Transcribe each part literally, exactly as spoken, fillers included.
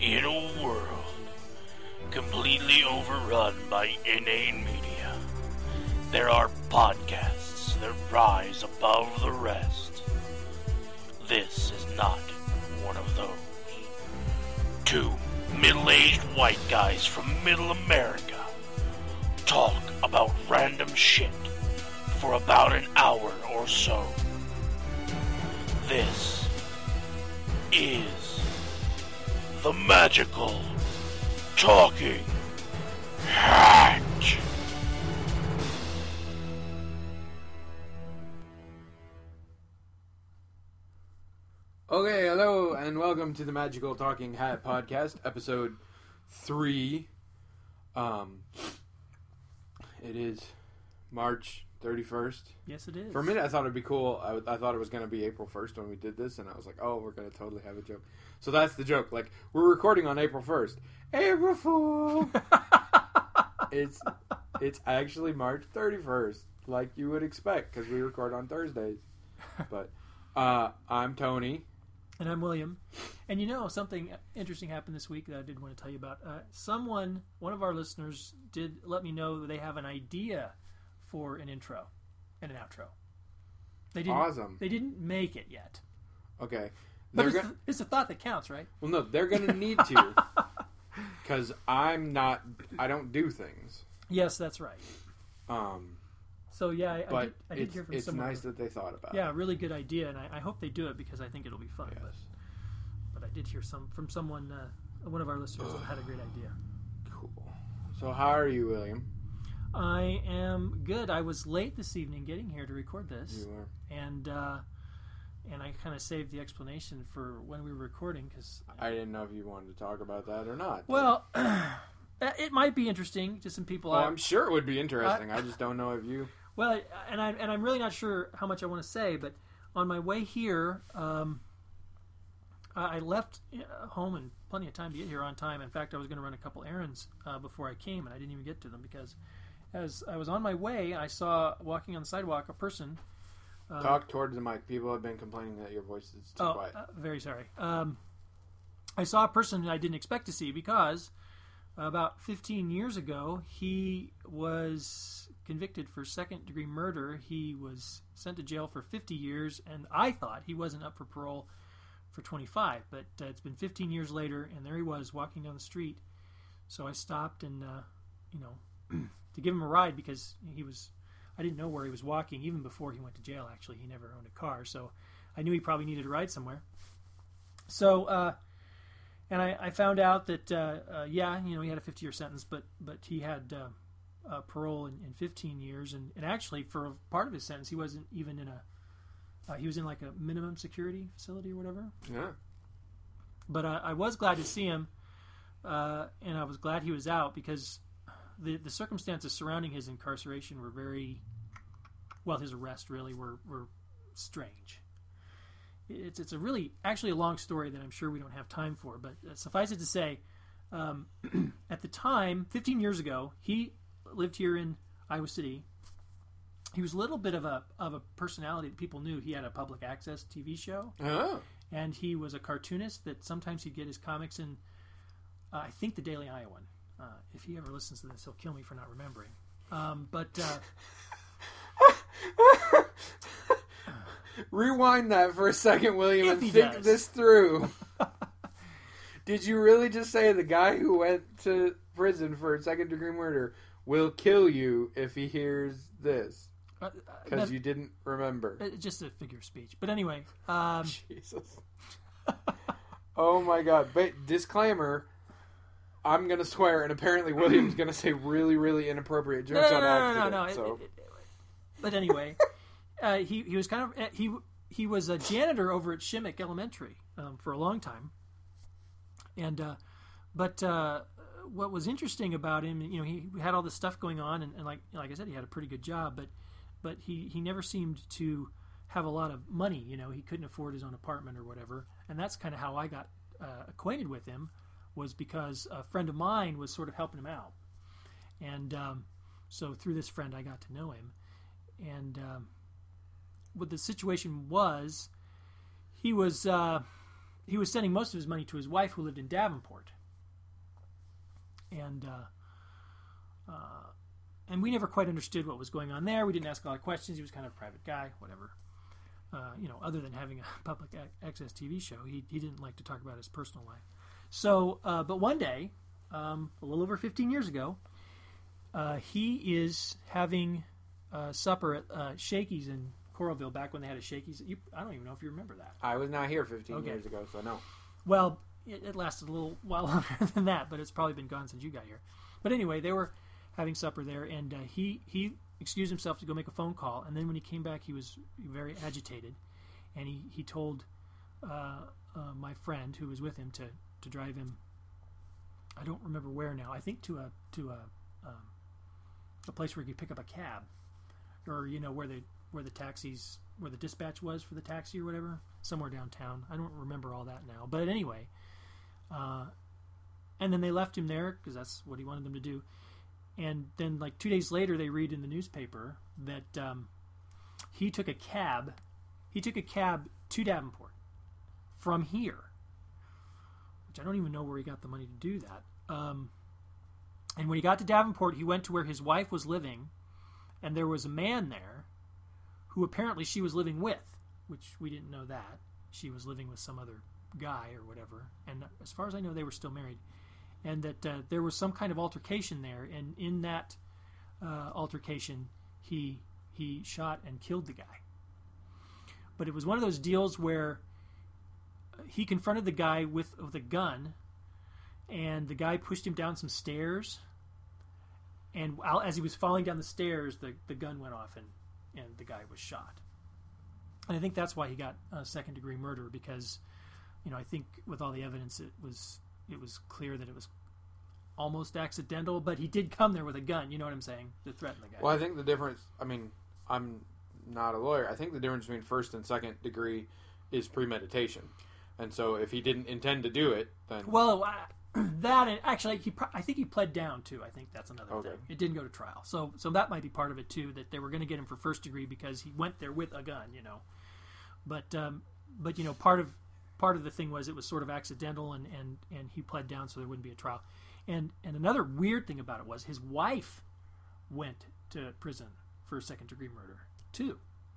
In a world completely overrun by inane media, there are podcasts that rise above the rest. This is not one of those. Two middle-aged white guys from middle America talk about random shit for about an hour or so. This is the Magical Talking Hat. Okay, hello, and welcome to the Magical Talking Hat podcast, episode three. Um, it is March thirty-first. Yes, it is. For a minute, I thought it'd be cool. I, I thought it was going to be April first when we did this, and I was like, oh, we're going to totally have a joke. So that's the joke. Like, we're recording on April first. April Fool! it's, it's actually March thirty-first, like you would expect, because we record on Thursdays. But uh, I'm Tony. And I'm William. And you know, something interesting happened this week that I did want to tell you about. Uh, someone, one of our listeners, did let me know that they have an idea for an intro and an outro. They didn't, Awesome. They didn't make it yet. Okay. But They're it's, go- it's a thought that counts, right? well, no, they're going to need to. Because I'm not, I don't do things. Yes, that's right. Um, So, yeah, I, but I did, I did it's, hear from it's someone. nice that they thought about Yeah, it. really good idea, and I, I hope they do it because I think it'll be fun. Yes. But, but I did hear some from someone, uh, one of our listeners that had a great idea. Cool. So how are you, William? I am good. I was late this evening getting here to record this, You are. and uh, and I kind of saved the explanation for when we were recording because I didn't know if you wanted to talk about that or not. well, it might be interesting to some people. Well, I, I'm sure it would be interesting. I, I just don't know if you... well, and I and I'm really not sure how much I want to say, but on my way here, um, I I left uh, home in plenty of time to get here on time. In fact, I was going to run a couple errands uh, before I came, and I didn't even get to them because as I was on my way, I saw walking on the sidewalk a person. Uh, Talk towards the mic. People have been complaining that your voice is too oh, quiet. uh, very sorry. Um, I saw a person I didn't expect to see because about fifteen years ago, he was convicted for second-degree murder. He was sent to jail for fifty years, and I thought he wasn't up for parole for twenty-five. But uh, it's been fifteen years later, and there he was walking down the street. So I stopped and, uh, you know, to give him a ride because he was... I didn't know where he was walking even before he went to jail, actually. He never owned a car, so I knew he probably needed a ride somewhere. So, uh, and I, I found out that, uh, uh, yeah, you know, he had a fifty-year sentence, but but he had uh, uh, parole in, in fifteen years, and, and actually for a part of his sentence, he wasn't even in a, uh, he was in like a minimum security facility or whatever. Yeah. But uh, I was glad to see him, uh, and I was glad he was out because the the circumstances surrounding his incarceration were very, well, his arrest really were, were strange. It's it's a really, actually a long story that I'm sure we don't have time for, but suffice it to say, um, at the time, fifteen years ago, he lived here in Iowa City. He was a little bit of a of a personality that people knew. He had a public access T V show, Oh. and he was a cartoonist that sometimes he'd get his comics in, uh, I think, the Daily Iowan. Uh, if he ever listens to this, he'll kill me for not remembering. Um, but uh, Rewind that for a second, William, If and he think does. this through. Did you really just say the guy who went to prison for second-degree murder will kill you if he hears this? uh, Because that- you didn't remember. uh, just a figure of speech. But anyway, um, Jesus. Oh my God. But disclaimer, I'm going to swear, and apparently William's going to say really, really inappropriate no, jokes no, no, on no, accident. no, no. So. It- it- it- but anyway, uh, he he was kind of he he was a janitor over at Shimmick Elementary um, for a long time, and uh, but uh, what was interesting about him, you know, he had all this stuff going on, and, and like like I said, he had a pretty good job, but but he, he never seemed to have a lot of money. You know, he couldn't afford his own apartment or whatever, and that's kind of how I got uh, acquainted with him, was because a friend of mine was sort of helping him out, and um, so through this friend I got to know him. And um, what the situation was, he was uh, he was sending most of his money to his wife, who lived in Davenport, and uh, uh, and we never quite understood what was going on there. We didn't ask a lot of questions. He was kind of a private guy, whatever. Uh, you know, other than having a public access T V show, he he didn't like to talk about his personal life. So, uh, but one day, um, a little over fifteen years ago, uh, he is having uh, supper at uh, Shakey's in Coralville, back when they had a Shakey's. You, I don't even know if you remember that. I was not here fifteen Okay. years ago, so no. Well, it, it lasted a little while longer than that, but it's probably been gone since you got here. But anyway, they were having supper there, and uh, he he excused himself to go make a phone call, and then when he came back, he was very agitated, and he he told uh, uh, my friend who was with him to, to drive him. I don't remember where now. I think to a to a um, a place where he could pick up a cab, or you know where the where the taxis where the dispatch was for the taxi or whatever, somewhere downtown. I don't remember all that now, but anyway. Uh, and then they left him there because that's what he wanted them to do. And then, like two days later, they read in the newspaper that um, he took a cab. He took a cab to Davenport from here, which I don't even know where he got the money to do that. Um, and when he got to Davenport, he went to where his wife was living, and there was a man there who apparently she was living with, which we didn't know that. She was living with some other guy or whatever. And as far as I know, they were still married. And that uh, there was some kind of altercation there, and in that uh, altercation, he he shot and killed the guy. But it was one of those deals where he confronted the guy with, with a gun, and the guy pushed him down some stairs, and as he was falling down the stairs, the, the gun went off, and, and the guy was shot. And I think that's why he got uh, second-degree murder, because, you know, I think with all the evidence, it was... it was clear that it was almost accidental, but he did come there with a gun, you know what I'm saying, to threaten the guy. Well, I think the difference, I mean, I'm not a lawyer. I think the difference between first and second degree is premeditation. And so if he didn't intend to do it, then... Well, uh, that, and actually, he pro- I think he pled down, too. I think that's another Okay. thing. It didn't go to trial. So so that might be part of it, too, that they were going to get him for first degree because he went there with a gun, you know. But, um, but you know, part of part of the thing was it was sort of accidental, and, and, and he pled down so there wouldn't be a trial. And and another weird thing about it was his wife went to prison for second-degree murder, too.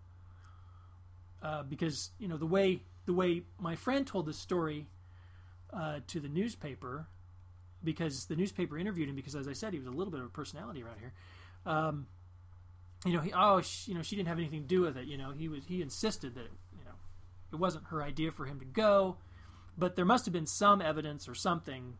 Uh, because, you know, the way the way my friend told this story uh, to the newspaper, because the newspaper interviewed him, because, as I said, he was a little bit of a personality around here. Um, you know, he, oh, she, you know, she didn't have anything to do with it. You know, he was he insisted that, you know, it wasn't her idea for him to go, but there must have been some evidence or something,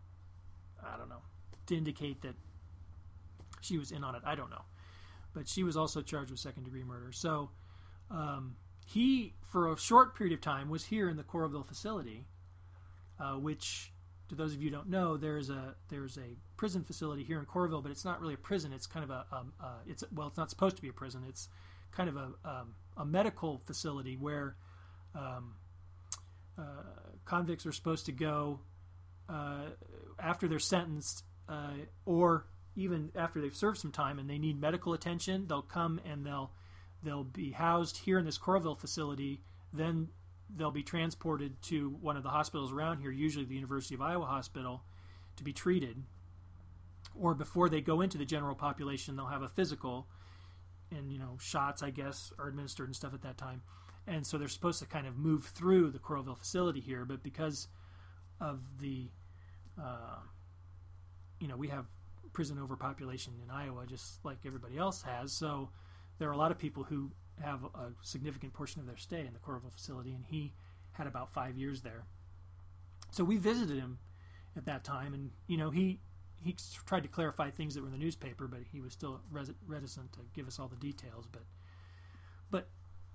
I don't know, to indicate that she was in on it. I don't know. But she was also charged with second-degree murder. So um, he, for a short period of time, was here in the Coralville facility, uh, which, to those of you who don't know, there's a there's a prison facility here in Coralville, but it's not really a prison. It's kind of a um, uh, it's well, it's not supposed to be a prison. It's kind of a um, a medical facility where um, uh, convicts are supposed to go uh, after they're sentenced, uh, or even after they've served some time and they need medical attention. They'll come and they'll they'll be housed here in this Coralville facility. Then they'll be transported to one of the hospitals around here, usually the University of Iowa Hospital, to be treated. Or before they go into the general population, they'll have a physical, and, you know, shots, I guess, are administered and stuff at that time. And so they're supposed to kind of move through the Coralville facility here, but because of the, uh, you know, we have prison overpopulation in Iowa just like everybody else has, so there are a lot of people who have a significant portion of their stay in the Coralville facility, and he had about five years there. So we visited him at that time, and, you know, he he tried to clarify things that were in the newspaper, but he was still res- reticent to give us all the details. But, but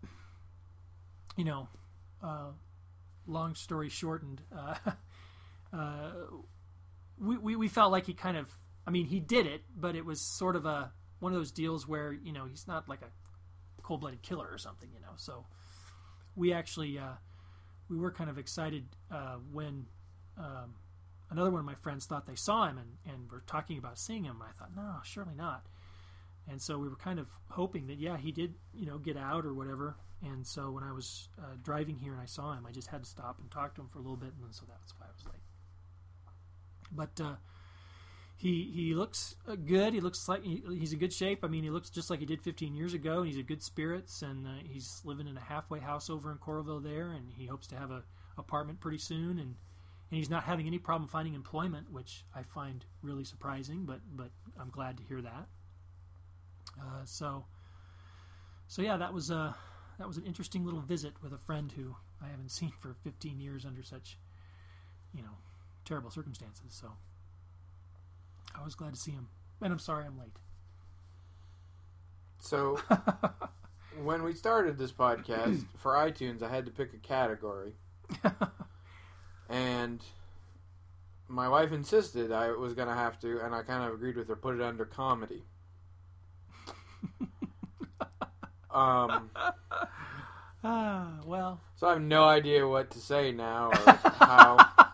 you know, uh, long story shortened, uh, uh, we, we we felt like he kind of, I mean, he did it, but it was sort of a one of those deals where, you know, he's not like a cold-blooded killer or something, you know. So we actually uh, we were kind of excited uh, when um, another one of my friends thought they saw him and, and were talking about seeing him. I thought, no, surely not. And so we were kind of hoping that, yeah, he did, you know, get out or whatever. And so when I was uh, driving here and I saw him, I just had to stop and talk to him for a little bit, and so that's why I was late. But uh, he he looks uh, good. He looks like he, he's in good shape. I mean, he looks just like he did fifteen years ago. And he's in good spirits, and uh, he's living in a halfway house over in Coralville there, and he hopes to have a apartment pretty soon. And, and he's not having any problem finding employment, which I find really surprising. But but I'm glad to hear that. Uh, so so yeah, that was a that was an interesting little visit with a friend who I haven't seen for fifteen years under such, you know, terrible circumstances. So I was glad to see him, and I'm sorry I'm late. So when we started this podcast for iTunes, I had to pick a category, and my wife insisted I was going to have to, and I kind of agreed with her, put it under comedy. um. Ah, well. So I have no idea what to say now, or how.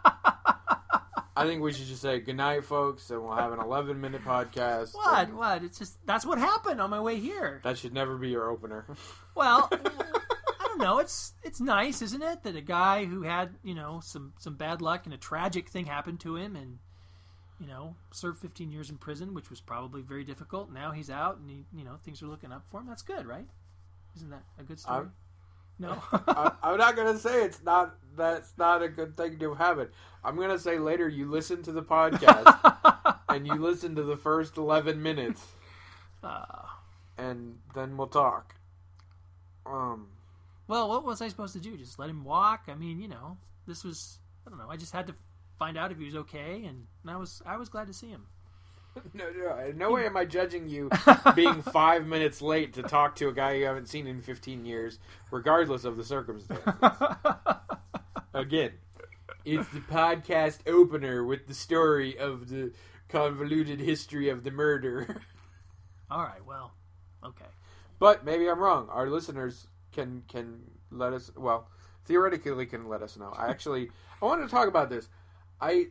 I think we should just say goodnight, folks, and we'll have an eleven-minute podcast. What? What? It's just, that's what happened on my way here. That should never be your opener. Well, I don't know. It's it's nice, isn't it, that a guy who had, you know, some, some bad luck and a tragic thing happened to him and, you know, served fifteen years in prison, which was probably very difficult. Now he's out and, he, you know, things are looking up for him. That's good, right? Isn't that a good story? I'm, no. I, I'm not going to say it's not, that's not a good thing to have it. I'm going to say later you listen to the podcast and you listen to the first eleven minutes uh, and then we'll talk. Um. Well, what was I supposed to do? Just let him walk? I mean, you know, this was, I don't know. I just had to find out if he was okay, and I was I was glad to see him. No, no, no way am I judging you being five minutes late to talk to a guy you haven't seen in fifteen years, regardless of the circumstances. Again, it's the podcast opener with the story of the convoluted history of the murder. All right, well, okay. But maybe I'm wrong. Our listeners can can let us, well, theoretically can let us know. I actually, I wanted to talk about this. I...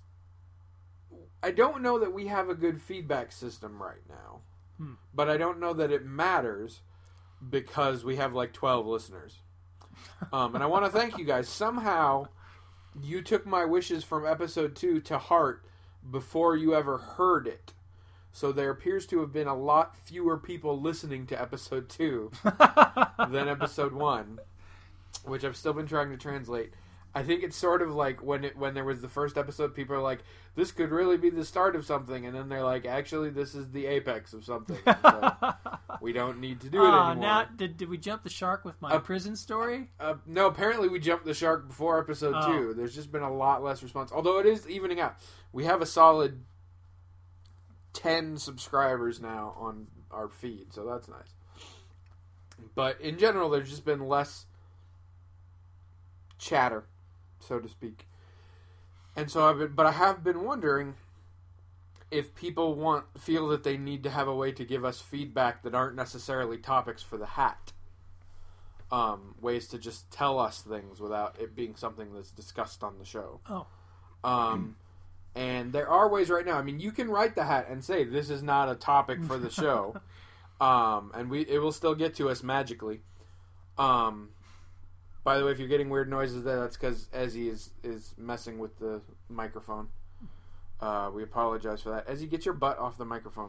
I don't know that we have a good feedback system right now, hmm. but I don't know that it matters because we have like twelve listeners. Um, and I want to thank you guys. Somehow, you took my wishes from episode two to heart before you ever heard it. So there appears to have been a lot fewer people listening to episode two than episode one, which I've still been trying to translate. I think it's sort of like when it when there was the first episode, people are like, this could really be the start of something. And then they're like, actually, this is the apex of something. So we don't need to do it uh, anymore. Now, did, did we jump the shark with my uh, prison story? Uh, no, apparently we jumped the shark before episode oh. two. There's just been a lot less response. Although it is evening out. We have a solid ten subscribers now on our feed. So that's nice. But in general, there's just been less chatter, so to speak. And so I've been, but I have been wondering if people want, feel that they need to have a way to give us feedback that aren't necessarily topics for the hat. Um, ways to just tell us things without it being something that's discussed on the show. Oh. Um, and there are ways right now. I mean, you can write the hat and say, this is not a topic for the show. um, and we, it will still get to us magically. Um, By the way, if you're getting weird noises there, that's because Ezzy is, is messing with the microphone. Uh, we apologize for that. Ezzy, get your butt off the microphone.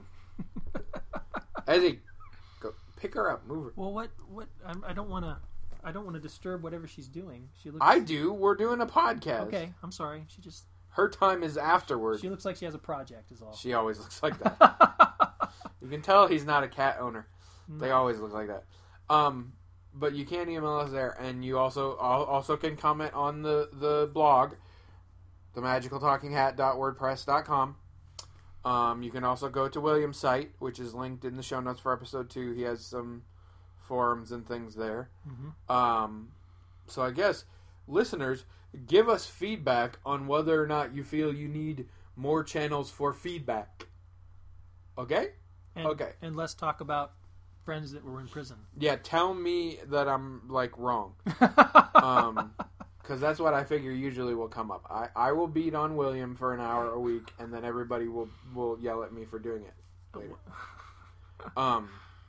Ezzy, go pick her up, move her. Well, what what I'm, I don't want to I don't want to disturb whatever she's doing. She looks. I do. We're doing a podcast. Okay, I'm sorry. She just. Her time is afterward. She looks like she has a project. Is all. She always looks like that. You can tell he's not a cat owner. No. They always look like that. Um. But you can email us there, and you also also can comment on the, the blog, the magical talking hat dot wordpress dot com. Um, you can also go to William's site, which is linked in the show notes for episode two. He has some forums and things there. Mm-hmm. Um, so I guess, listeners, give us feedback on whether or not you feel you need more channels for feedback. Okay? And, okay. And let's talk about friends that were in prison. Yeah, tell me that I'm, like, wrong. um, because that's what I figure usually will come up. I, I will beat on William for an hour a week, and then everybody will, will yell at me for doing it later. um,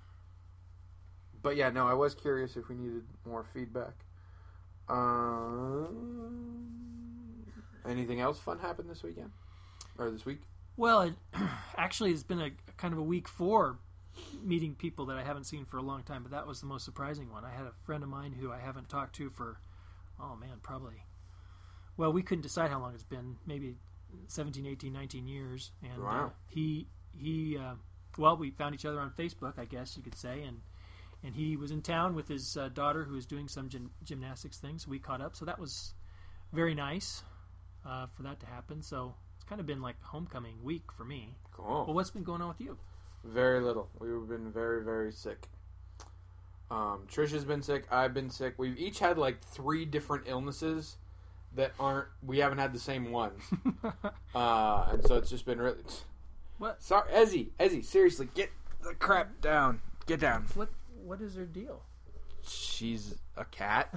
but yeah, no, I was curious if we needed more feedback. Um, anything else fun happened this weekend? Or this week? Well, it, actually, it's been a kind of a week for meeting people that I haven't seen for a long time, but that was the most surprising one. I had a friend of mine who I haven't talked to for, oh man, probably, well, we couldn't decide how long it's been, maybe seventeen, eighteen, nineteen years. And Wow. uh, he, he, uh, well, we found each other on Facebook, I guess you could say, and and he was in town with his uh, daughter who was doing some gym, gymnastics things, so we caught up. So that was very nice uh, for that to happen. So it's kind of been like homecoming week for me. Cool. Well, what's been going on with you? Very little. We've been very, very sick. Um, Trisha's been sick. I've been sick. We've each had like three different illnesses that aren't. We haven't had the same ones, uh, and so it's just been really. What? Sorry, Ezzy. Ezzy, seriously, get the crap down. Get down. What? What is her deal? She's a cat.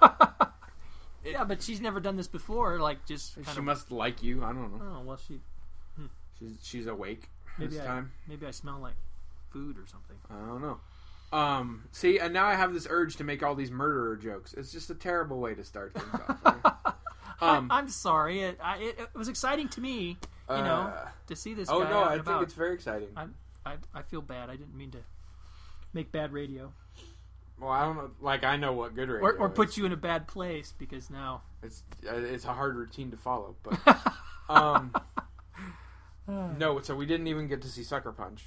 Yeah, but she's never done this before. Like, just kind She of. must like you. I don't know. Oh well, she. She's she's awake Maybe this I, time. Maybe I smell like food or something. I don't know. Um, see, and now I have this urge to make all these murderer jokes. It's just a terrible way to start things off. Right? Um, I, I'm sorry. It, I, it, it was exciting to me, you know, uh, to see this. oh guy no, out I and think about. it's very exciting. I, I I feel bad. I didn't mean to make bad radio Well, I don't know. Like, I know what good radio or, or is. put you in a bad place because now. It's uh, it's a hard routine to follow, but um, no. So we didn't even get to see Sucker Punch.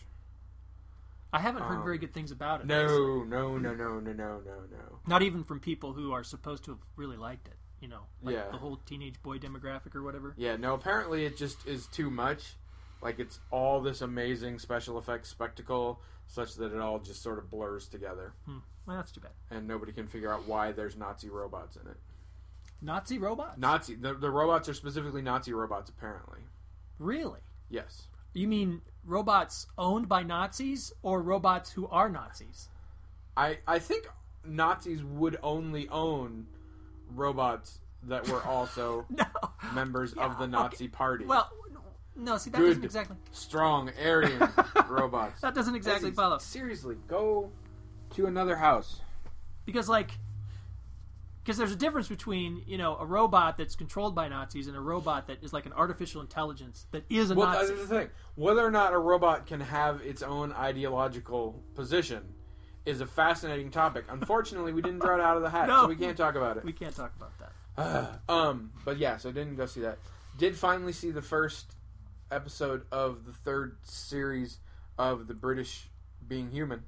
I haven't heard um, very good things about it. No, no, no, no, no, no, no, no. Not even from people who are supposed to have really liked it. You know, like Yeah. the whole teenage boy demographic or whatever. Yeah, no. Apparently, it just is too much. Like, it's all this amazing special effects spectacle, such that it all just sort of blurs together, Hmm. Well, that's too bad. and nobody can figure out why there's Nazi robots in it. Nazi robots? Nazi. The, the robots are specifically Nazi robots, apparently. Really? Yes. You mean robots owned by Nazis or robots who are Nazis? I I think Nazis would only own robots that were also No. members Yeah, of the Nazi okay. party. Well, no, see, that Good. doesn't exactly... Strong Aryan robots. That doesn't exactly Ezzy, follow. Seriously, go to another house. Because, like... Because there's a difference between, you know, a robot that's controlled by Nazis and a robot that is like an artificial intelligence that is a Well, Nazi. that's the thing. Whether or not a robot can have its own ideological position is a fascinating topic. Unfortunately, we didn't draw it out of the hat, No. so we can't talk about it. We can't talk about that. um, but yeah, so didn't go see that. Did finally see the first episode of the third series of the British Being Human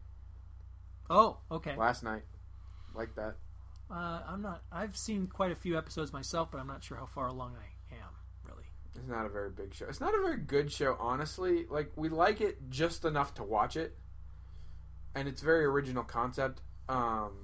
Oh, okay. last night. Like that. Uh, I'm not... I've seen quite a few episodes myself, but I'm not sure how far along I am, really. It's not a very big show. It's not a very good show, honestly. Like, we like it just enough to watch it. And it's very original concept. Um,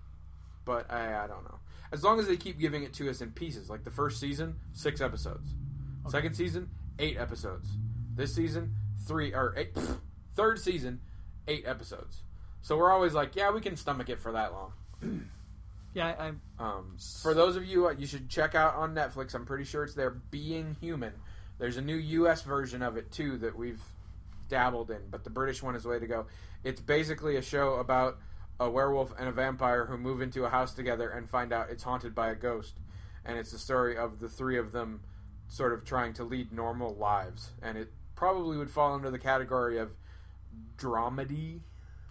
but I, I don't know. As long as they keep giving it to us in pieces. Like the first season, six episodes. Okay. Second season, eight episodes. This season, three, or eight, pfft, third season, eight episodes. So we're always like, yeah, we can stomach it for that long. Yeah, I, I'm... Um, for those of you, uh, you should check out on Netflix. I'm pretty sure it's there. Being Human. There's a new U S version of it too that we've dabbled in, but the British one is the way to go. It's basically a show about a werewolf and a vampire who move into a house together and find out it's haunted by a ghost, and it's the story of the three of them sort of trying to lead normal lives. And it probably would fall under the category of dramedy.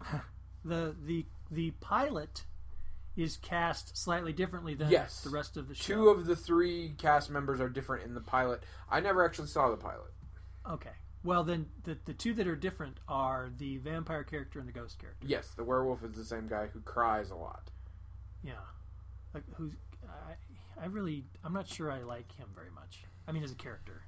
The, the, the pilot is cast slightly differently than Yes. the rest of the show. Two of the three cast members are different in the pilot. I never actually saw the pilot. Okay. Well, then the the two that are different are the vampire character and the ghost character. Yes, the werewolf is the same guy who cries a lot. Yeah. Like who's I I really I'm not sure I like him very much. I mean, as a character.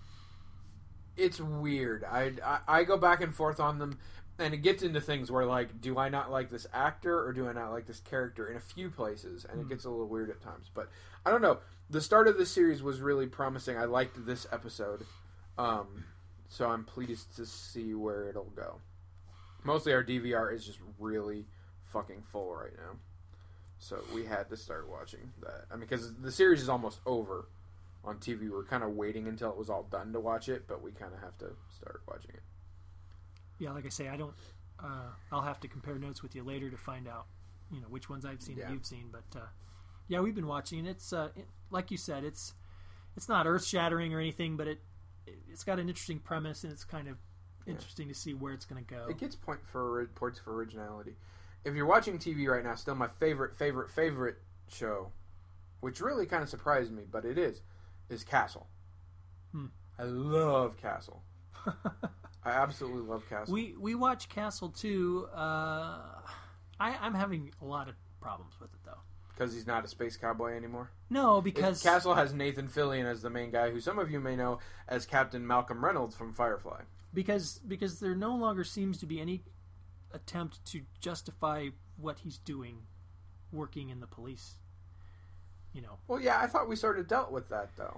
It's weird. I, I, I go back and forth on them, and it gets into things where, like, do I not like this actor or do I not like this character in a few places, and Mm. it gets a little weird at times. But I don't know. The start of the series was really promising. I liked this episode, um, so I'm pleased to see where it'll go. Mostly our D V R is just really fucking full right now, so we had to start watching that. I mean, because the series is almost over on T V. We're kind of waiting until it was all done to watch it, but we kind of have to start watching it. Yeah, like I say, I don't uh, I'll have to compare notes with you later to find out, you know, which ones I've seen Yeah. and you've seen, but uh, yeah, we've been watching. It's uh, it, like you said, it's it's not earth-shattering or anything, but it it's got an interesting premise, and it's kind of interesting to see where it's going to go. It gets point for points for originality. If you're watching T V right now, still my favorite, favorite, favorite show, which really kind of surprised me, but it is, is Castle. Hmm. I love Castle. I absolutely love Castle. We we watch Castle too. Uh, I, I'm having a lot of problems with it though. Because he's not a space cowboy anymore? No, because... It, Castle has Nathan Fillion as the main guy, who some of you may know as Captain Malcolm Reynolds from Firefly. Because because there no longer seems to be any attempt to justify what he's doing working in the police. You know. Well, yeah, I thought we sort of dealt with that, though.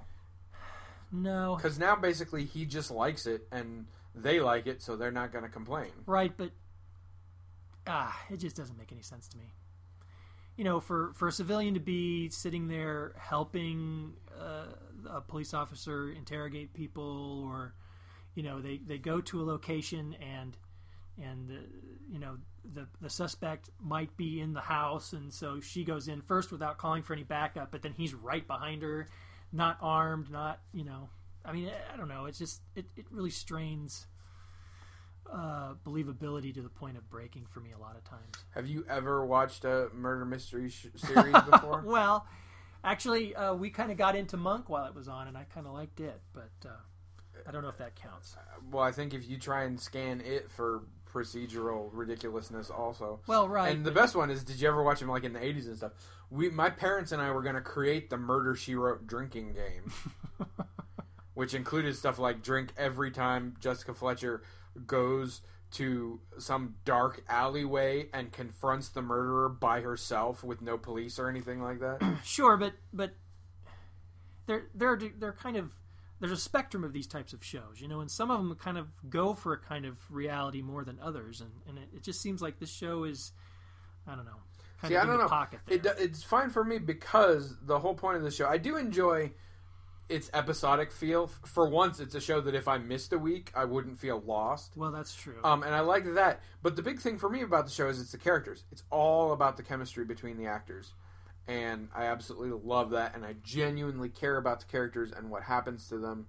No. Because now, basically, he just likes it, and they like it, so they're not going to complain. Right, but... Ah, it just doesn't make any sense to me. You know, for, for a civilian to be sitting there helping uh, a police officer interrogate people, or, you know, they, they go to a location and, and the, you know, the, the suspect might be in the house, and so she goes in first without calling for any backup, but then he's right behind her, not armed, not, you know, I mean, I don't know, it's just, it, it really strains... Uh, believability to the point of breaking for me a lot of times. Have you ever watched a murder mystery sh- series before? Well, actually, uh, we kind of got into Monk while it was on, and I kind of liked it, but uh, I don't know if that counts. Well, I think if you try and scan it for procedural ridiculousness also. Well, right. And the best one is, did you ever watch them like in the eighties and stuff? We, my parents and I were going to create the Murder, She Wrote drinking game, which included stuff like drink every time Jessica Fletcher goes to some dark alleyway and confronts the murderer by herself with no police or anything like that. Sure, but but there there they're kind of there's a spectrum of these types of shows, you know, and some of them kind of go for a kind of reality more than others, and, and it, it just seems like this show is, I don't know, kind See, of I in don't the know. pocket there. It, it's fine for me because the whole point of the show, I do enjoy its episodic feel. For once, it's a show that if I missed a week, I wouldn't feel lost. Well, that's true. Um, and I like that. But the big thing for me about the show is it's the characters. It's all about the chemistry between the actors. And I absolutely love that. And I genuinely care about the characters and what happens to them.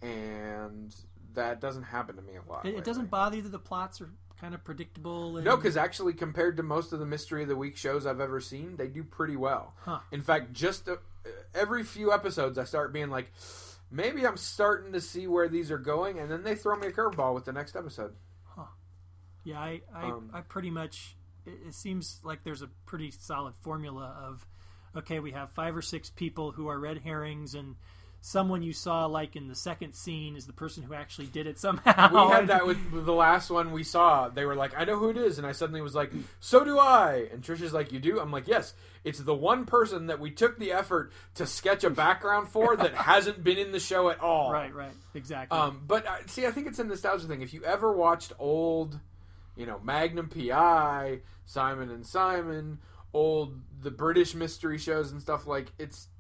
And that doesn't happen to me a lot. It, it lately. doesn't bother you that the plots are kind of predictable? And... No, because actually, compared to most of the Mystery of the Week shows I've ever seen, they do pretty well. Huh. In fact, just uh, every few episodes, I start being like, maybe I'm starting to see where these are going, and then they throw me a curveball with the next episode. Huh. Yeah, I, I, Um, I pretty much, it, it seems like there's a pretty solid formula of, okay, we have five or six people who are red herrings, and someone you saw like in the second scene is the person who actually did it somehow. We had that with the last one we saw. They were like, I know who it is. And I suddenly was like, so do I. And Trisha's like, you do? I'm like, yes. It's the one person that we took the effort to sketch a background for that hasn't been in the show at all. Right, right. Exactly. Um, but uh, see, I think it's a nostalgia thing. If you ever watched old, you know, Magnum P I, Simon and Simon, old, the British mystery shows and stuff, like, it's,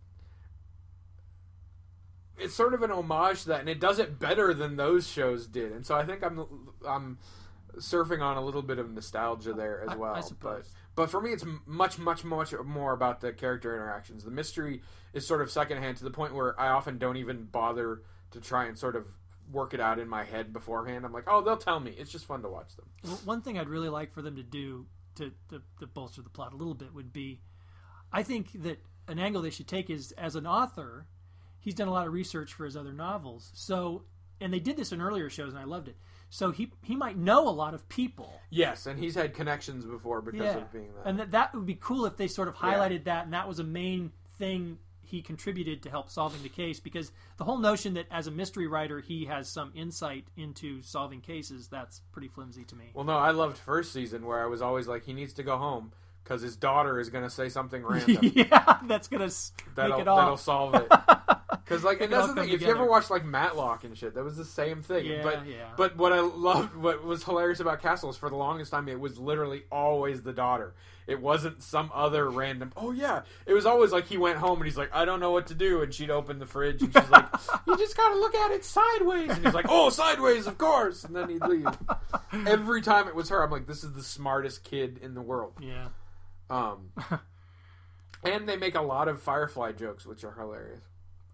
it's sort of an homage to that, and it does it better than those shows did. And so I think I'm I'm surfing on a little bit of nostalgia there as well. I, I suppose. But, but for me, it's much, much, much more about the character interactions. The mystery is sort of secondhand to the point where I often don't even bother to try and sort of work it out in my head beforehand. I'm like, oh, they'll tell me. It's just fun to watch them. Well, one thing I'd really like for them to do to, to, to bolster the plot a little bit would be, I think that an angle they should take is, as an author, he's done a lot of research for his other novels. So, and they did this in earlier shows, and I loved it. So he he might know a lot of people. Yes, and he's had connections before because yeah. of being that. And that, that would be cool if they sort of highlighted Yeah. that, and that was a main thing he contributed to help solving the case. Because the whole notion that as a mystery writer he has some insight into solving cases, that's pretty flimsy to me. Well, no, I loved first season where I was always like, he needs to go home because his daughter is going to say something random. Yeah, that's going to that'll, make it all. that'll solve it. Because, like, and Make it that's all the come thing. If you together. ever watched, like, Matlock and shit, that was the same thing. Yeah, but, yeah. but what I loved, what was hilarious about Castle is for the longest time, it was literally always the daughter. It wasn't some other random, oh, yeah. It was always like he went home and he's like, I don't know what to do. And she'd open the fridge and she's like, you just got to look at it sideways. And he's like, oh, sideways, of course. And then he'd leave. Every time it was her, I'm like, this is the smartest kid in the world. Yeah. Um, and they make a lot of Firefly jokes, which are hilarious.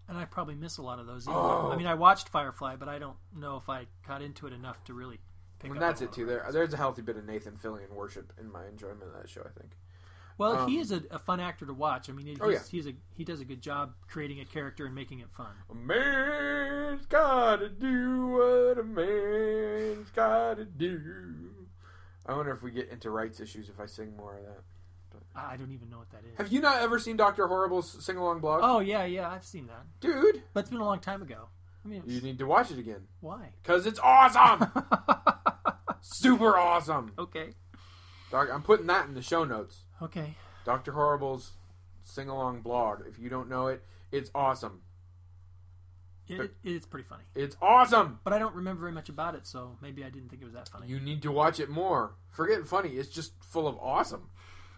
And I probably miss a lot of those. Either. Oh. I mean, I watched Firefly, but I don't know if I got into it enough to really pick And up. that's on it too. all There, of those. there's a healthy bit of Nathan Fillion worship in my enjoyment of that show. I think. Well, um, he is a, a fun actor to watch. I mean, he's, Oh, yeah. he's a he does a good job creating a character and making it fun. A man's gotta do what a man's gotta do. I wonder if we get into rights issues if I sing more of that. I I don't even know what that is. Have you not ever seen Doctor Horrible's sing along blog? Oh yeah, yeah, I've seen that, Dude, but it's been a long time ago. I mean, you need to watch it again why? because it's awesome, super awesome. Okay, Doc, I'm putting that in the show notes. okay. Doctor Horrible's sing along blog. If you don't know it, it's awesome. It, But- it, it's pretty funny, It's awesome. but I don't remember very much about it, so maybe I didn't think it was that funny. You need to watch it more. Forget funny. It's just full of awesome.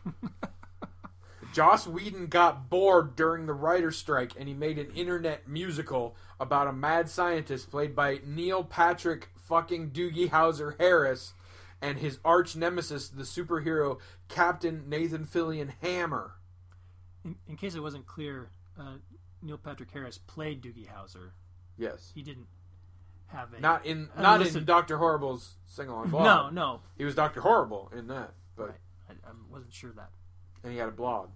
Joss Whedon got bored during the writer's strike, and he made an internet musical about a mad scientist played by Neil Patrick fucking Doogie Howser Harris and his arch nemesis, the superhero Captain Nathan Fillion Hammer. In, in case it wasn't clear, uh, Neil Patrick Harris played Doogie Howser. Yes. He didn't have a Not in Uh, not listen- in Doctor Horrible's sing-along blog. no, no. He was Doctor Horrible in that, but Right. I, I wasn't sure that. and he had a blog.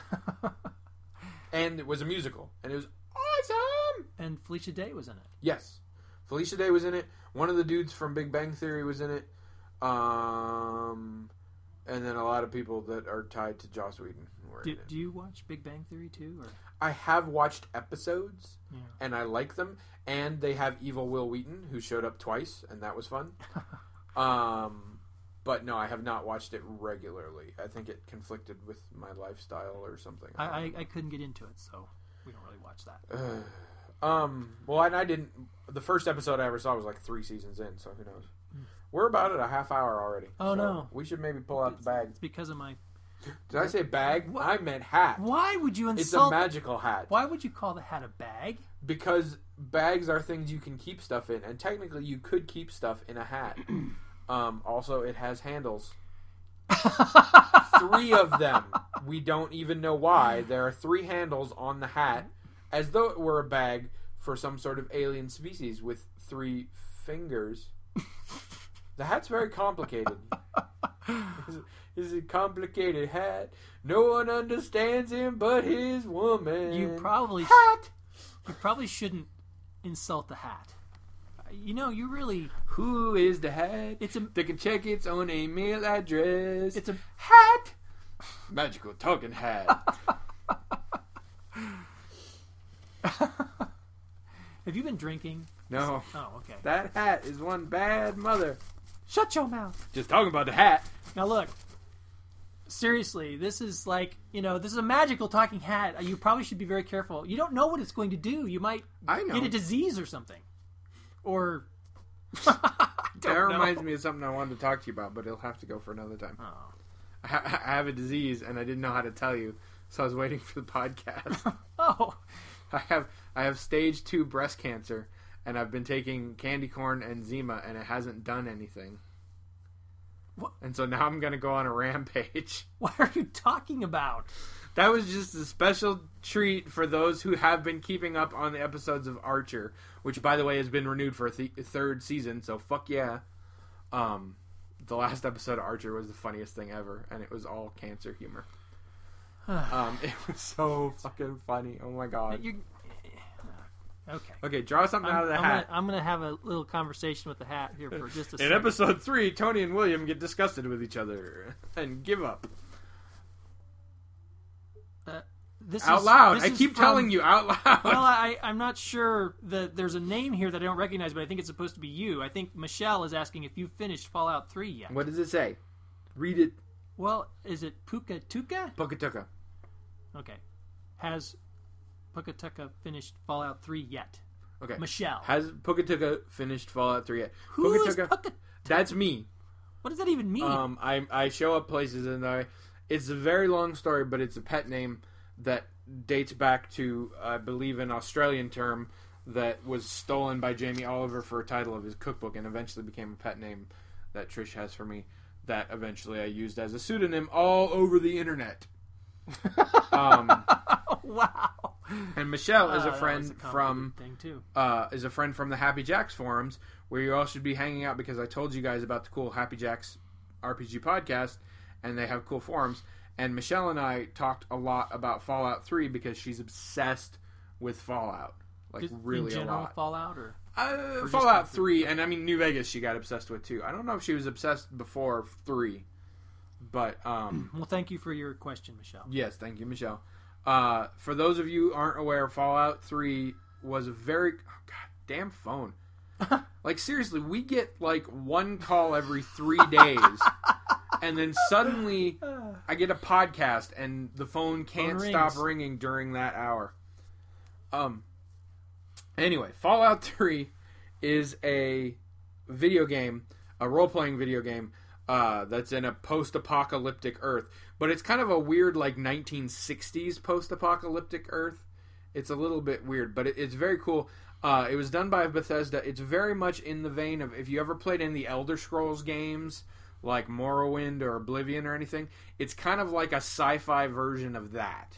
And it was a musical, and it was awesome. And Felicia Day was in it. Yes, Felicia Day was in it. One of the dudes from Big Bang Theory was in it, um, and then a lot of people that are tied to Joss Whedon were Do, in it. do you watch Big Bang Theory too? Or I have watched episodes, yeah. and I like them. And they have Evil Will Wheaton, who showed up twice, and that was fun. um, but no, I have not watched it regularly. I think it conflicted with my lifestyle or something. I, I, I couldn't get into it, so we don't really watch that. Uh, um. Well, and I didn't. The first episode I ever saw was like three seasons in, so who knows? We're about at a half hour already. Oh, so no. We should maybe pull out the bag. It's because of my. Did I say bag? What? I meant hat. Why would you It's a insult? magical hat. Why would you call the hat a bag? Because bags are things you can keep stuff in, and technically you could keep stuff in a hat. um. Also, it has handles. Three of them. We don't even know why. There are three handles on the hat, as though it were a bag for some sort of alien species with three fingers. The hat's very complicated. It's a- it's a complicated hat. No one understands him but his woman. You probably hat. you probably shouldn't insult the hat. You know, you really. Who is the hat? It's a. They can check its own email address. It's a. hat. Magical talking hat. Have you been drinking? No, Oh, okay. that hat is one bad mother. Shut your mouth. Just talking about the hat. Now look. Seriously, this is like, you know, this is a magical talking hat. You probably should be very careful. You don't know what it's going to do. You might I know. get a disease or something. Or. That reminds me of something I wanted to talk to you about, but it'll have to go for another time. Oh. I, ha- I have a disease, and I didn't know how to tell you, so I was waiting for the podcast. Oh. I have I have stage two breast cancer, and I've been taking candy corn and Zima, and it hasn't done anything. What? And so now I'm going to go on a rampage. What are you talking about? That was just a special treat for those who have been keeping up on the episodes of Archer, which, by the way, has been renewed for a th- third season, so fuck yeah. Um, the last episode of Archer was the funniest thing ever, and it was all cancer humor. um, it was so fucking funny. Oh my god. You're... Okay. Okay, draw something I'm, out of the I'm hat. Gonna, I'm gonna have a little conversation with the hat here for just a In second. episode three, Tony and William get disgusted with each other and give up. Uh, this Out is, loud. this I is keep from- telling you out loud. Well, I, I'm not sure that there's a name here that I don't recognize, but I think it's supposed to be you. I think Michelle is asking if you've finished Fallout three yet. What does it say? Read it. Well, is it Puka Tuka? Pukatuka. Okay. Has Puka Tuka finished Fallout three yet? Okay. Michelle. Has Pukatuka finished Fallout three yet? Who is Pukatuka- Puka? That's me. What does that even mean? Um, I I show up places and I. It's a very long story, but it's a pet name that dates back to, I believe, an Australian term that was stolen by Jamie Oliver for a title of his cookbook, and eventually became a pet name that Trish has for me. That eventually I used as a pseudonym all over the internet. um, wow. And Michelle is Uh, a that friend was a complicated from thing too. uh, is a friend from the Happy Jacks forums, where you all should be hanging out because I told you guys about the cool Happy Jacks R P G podcast, and they have cool forums. And Michelle and I talked a lot about Fallout three because she's obsessed with Fallout, like Just really in general, a lot. Fallout or Uh, just Fallout the- three, and I mean New Vegas, she got obsessed with too. I don't know if she was obsessed before three, but um, well, thank you for your question, Michelle. yes, thank you, Michelle. Uh, for those of you who aren't aware, Fallout three was a very oh, god damn phone. Like seriously, we get like one call every three days, and then suddenly I get a podcast, and the phone can't Phone stop rings. ringing during that hour. Um. Anyway, Fallout three is a video game, a role-playing video game uh, that's in a post-apocalyptic Earth. But it's kind of a weird, like, nineteen sixties post-apocalyptic Earth. It's a little bit weird, but it, it's very cool. Uh, it was done by Bethesda. It's very much in the vein of, if you ever played any Elder Scrolls games, like Morrowind or Oblivion or anything, it's kind of like a sci-fi version of that.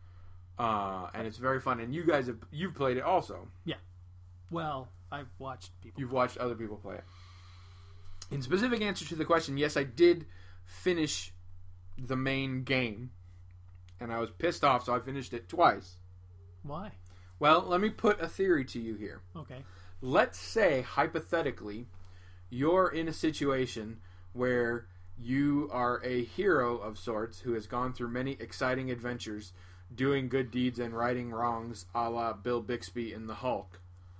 Uh, and it's very fun. And you guys have you've played it also. Well, I've watched people. You've watched other people play it. In specific answer to the question, yes, I did finish the main game, and I was pissed off, so I finished it twice. Why? Well, let me put a theory to you here. Okay. Let's say, hypothetically, you're in a situation where you are a hero of sorts who has gone through many exciting adventures, doing good deeds and righting wrongs, a la Bill Bixby in The Hulk.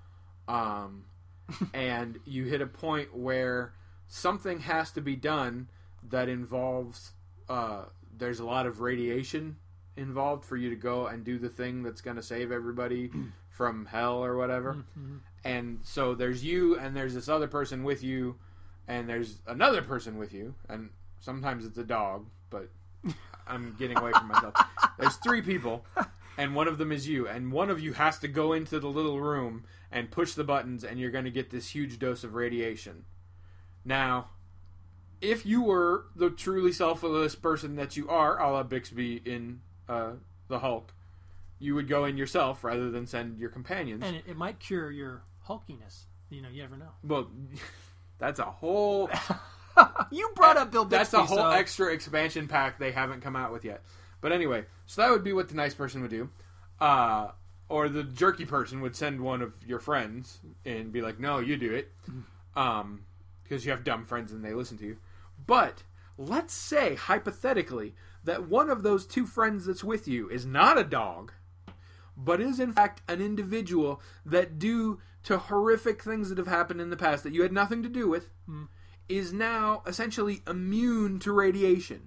Um, and you hit a point where something has to be done that involves, uh, there's a lot of radiation involved for you to go and do the thing that's going to save everybody from hell or whatever. Mm-hmm. And so there's you, and there's this other person with you, and there's another person with you, and sometimes it's a dog, but I'm getting away from myself. There's three people, and one of them is you, and one of you has to go into the little room and push the buttons, and you're going to get this huge dose of radiation. Now, if you were the truly selfless person that you are, a la Bixby in uh, The Hulk, you would go in yourself rather than send your companions. And it, it might cure your hulkiness. You know, you never know. Well, that's a whole... You brought up Bill Bixby. That's a whole so... extra expansion pack they haven't come out with yet. But anyway, so that would be what the nice person would do. Uh, or the jerky person would send one of your friends and be like, no, you do it. Um, because you have dumb friends and they listen to you. But let's say, hypothetically, that one of those two friends that's with you is not a dog, but is in fact an individual that, due to horrific things that have happened in the past that you had nothing to do with, Mm. is now essentially immune to radiation.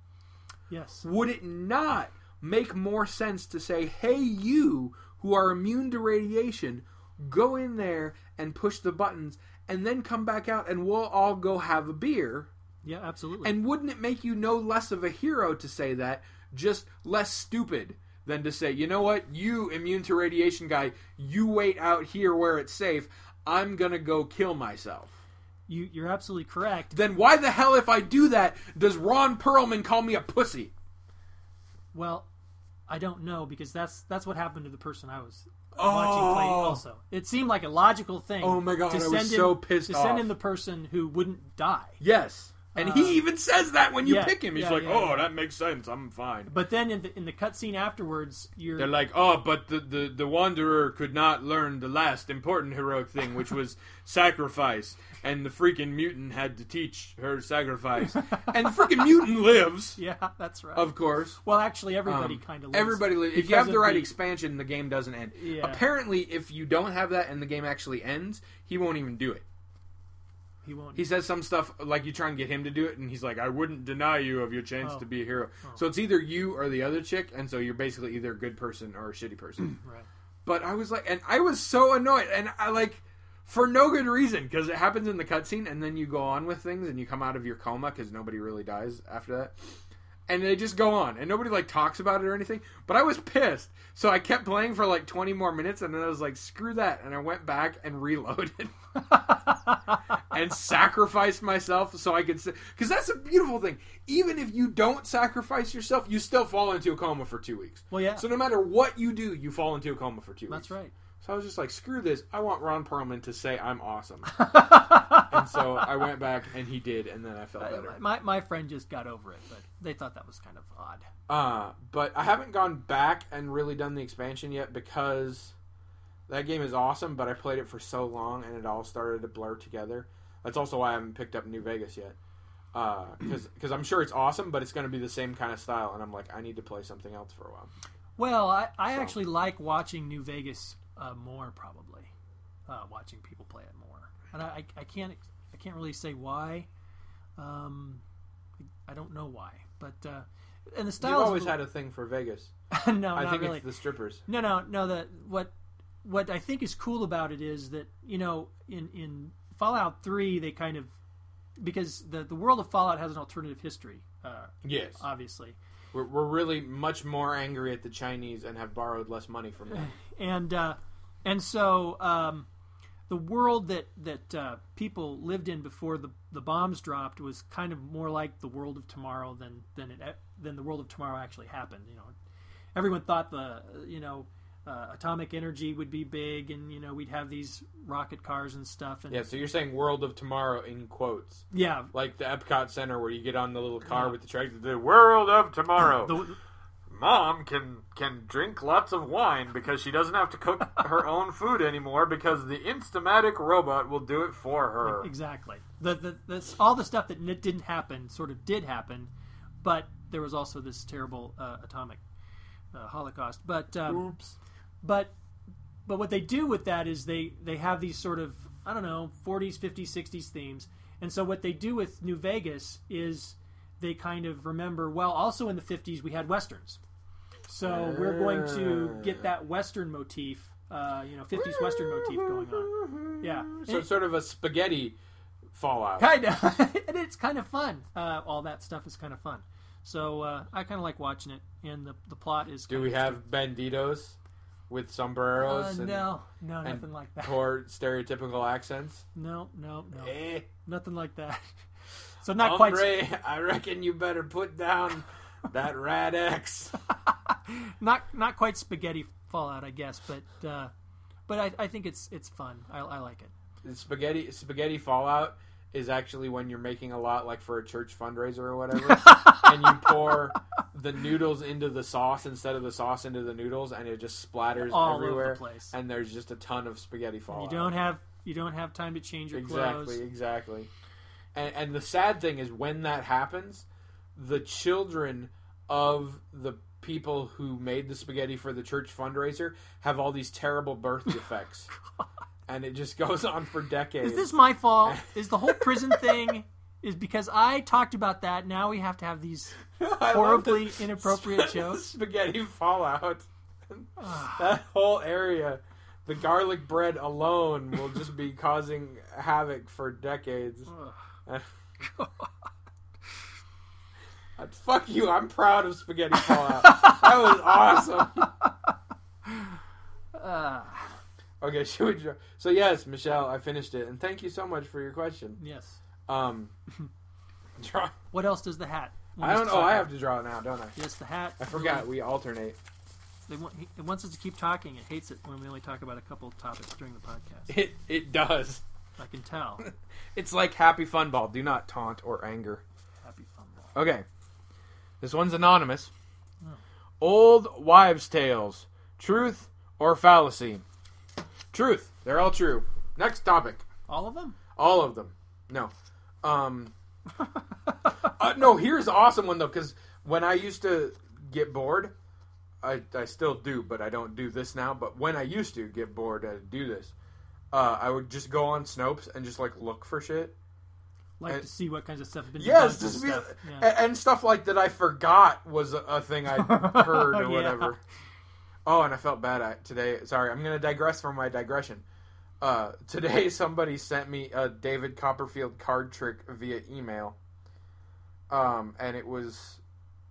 Yes. Would it not make more sense to say, hey, you who are immune to radiation, go in there and push the buttons and then come back out and we'll all go have a beer? Yeah, absolutely. And wouldn't it make you no less of a hero to say that, just less stupid than to say, you know what, you immune to radiation guy, you wait out here where it's safe, I'm gonna go kill myself. You, you're absolutely correct. Then why the hell, if I do that, does Ron Perlman call me a pussy? Well, I don't know, because that's that's what happened to the person I was Oh. watching play also. It seemed like a logical thing. Oh my God, to I was send so in, pissed To off. send in the person who wouldn't die. Yes. And Uh, he even says that when you yeah, pick him. He's yeah, like, yeah, oh, yeah. that makes sense. I'm fine. But then in the in the cutscene afterwards, you're They're like, oh, but the, the, the Wanderer could not learn the last important heroic thing, which was sacrifice. And the freaking mutant had to teach her sacrifice. And the freaking mutant lives, yeah, that's right. of course. well, actually, everybody Um, kind of lives. Everybody, li- if you because have the of right expansion, the game doesn't end. Yeah. Apparently, if you don't have that and the game actually ends, he won't even do it. He won't. He says some stuff like you try and get him to do it, and he's like, I wouldn't deny you of your chance Oh. to be a hero. Oh. So it's either you or the other chick, and so you're basically either a good person or a shitty person. right. But I was like, and I was so annoyed, and I like, for no good reason, because it happens in the cutscene, and then you go on with things, and you come out of your coma, because nobody really dies after that. and they just go on, and nobody like talks about it or anything. But I was pissed, so I kept playing for like twenty more minutes, and then I was like, "Screw that!" And I went back and reloaded, and sacrificed myself so I could. Because that's a beautiful thing. Even if you don't sacrifice yourself, you still fall into a coma for two weeks. Well, yeah. So no matter what you do, you fall into a coma for two That's weeks. That's right. So I was just like, screw this. I want Ron Perlman to say I'm awesome. And so I went back, and he did, and then I felt better. My my friend just got over it, but they thought that was kind of odd. Uh, but I haven't gone back and really done the expansion yet because that game is awesome, but I played it for so long, and it all started to blur together. That's also why I haven't picked up New Vegas yet. Because uh, I'm sure it's awesome, but it's going to be the same kind of style, and I'm like, I need to play something else for a while. Well, I, I So. actually like watching New Vegas uh, more, probably. Uh, watching people play it more. And I, I, I can't I can't really say why. Um, I don't know why. But, uh, and the style. You've always had a thing for Vegas. no, I not think really. it's the strippers. No, no, no. The, what, what I think is cool about it is that, you know, in, in Fallout three, they kind of, because the, the world of Fallout has an alternative history. Uh, Yes. Obviously. We're, we're really much more angry at the Chinese and have borrowed less money from them. And uh, and so um, the world that that uh, people lived in before the, the bombs dropped was kind of more like the world of tomorrow than than it than the world of tomorrow actually happened. You know, everyone thought the you know uh, atomic energy would be big, and you know we'd have these rocket cars and stuff. And Yeah, so you're saying world of tomorrow in quotes. yeah, Like the Epcot Center where you get on the little car Yeah. with the tractor. The world of tomorrow. the, Mom can can drink lots of wine because she doesn't have to cook her own food anymore because the Instamatic robot will do it for her. exactly. The the this, all the stuff that n- didn't happen sort of did happen, but there was also this terrible uh, atomic uh, holocaust. But um, Oops. but but what they do with that is they they have these sort of I don't know forties, fifties, sixties themes, and so what they do with New Vegas is they kind of remember well. Also in the fifties we had westerns, so we're going to get that western motif, uh, you know, fifties western motif going on. Yeah, So it's sort of a spaghetti Fallout. kind of, and it's kind of fun. Uh, all that stuff is kind of fun. So uh, I kind of like watching it, and the the plot is. Do kind we of have banditos with sombreros Uh, and no, no, and nothing like that. poor stereotypical accents? No, no, no, Eh, nothing like that. So not quite. Andre, I reckon you better put down that Rad X. not not quite spaghetti Fallout, I guess, but uh, but I, I think it's it's fun. I, I like it. The spaghetti spaghetti Fallout is actually when you're making a lot, like for a church fundraiser or whatever, and you pour the noodles into the sauce instead of the sauce into the noodles, and it just splatters All everywhere. over the place. And there's just a ton of spaghetti Fallout. You don't have you don't have time to change your exactly, clothes. exactly. And, and the sad thing is, when that happens, the children of the people who made the spaghetti for the church fundraiser have all these terrible birth defects. And it just goes on for decades. Is this my fault? Is the whole prison thing is because I talked about that? Now we have to have these I love horribly the inappropriate sp- jokes. Spaghetti Fallout. That whole area, the garlic bread alone will just be causing havoc for decades. Uh, Fuck you! I'm proud of Spaghetti Fallout. That was awesome. Uh, Okay, should we? Draw? So yes, Michelle, I finished it, and thank you so much for your question. yes. Um, draw. What else does the hat? want I us don't to know. talk I about? have to draw it now, don't I? Yes, the hat. I forgot. We alternate. They want, it wants us to keep talking. It hates it when we only talk about a couple of topics during the podcast. It it does. I can tell. It's like Happy Fun Ball. Do not taunt or anger. Happy fun ball. Okay. This one's anonymous. Oh. Old wives' tales. Truth or fallacy? Truth. They're all true. Next topic. All of them? All of them. No. Um. uh, no, here's an awesome one, though, because when I used to get bored, I, I still do, but I don't do this now, but when I used to get bored, I'd do this. Uh, I would just go on Snopes and just, like, look for shit. Like And- to see what kinds of stuff have been Yes, done. just and be, stuff. Yeah. and, and stuff like that I forgot was a, a thing I heard or Yeah. whatever. Oh, and I felt bad I, today. Sorry, I'm going to digress from my digression. Uh, today, somebody sent me a David Copperfield card trick via email, um, and it was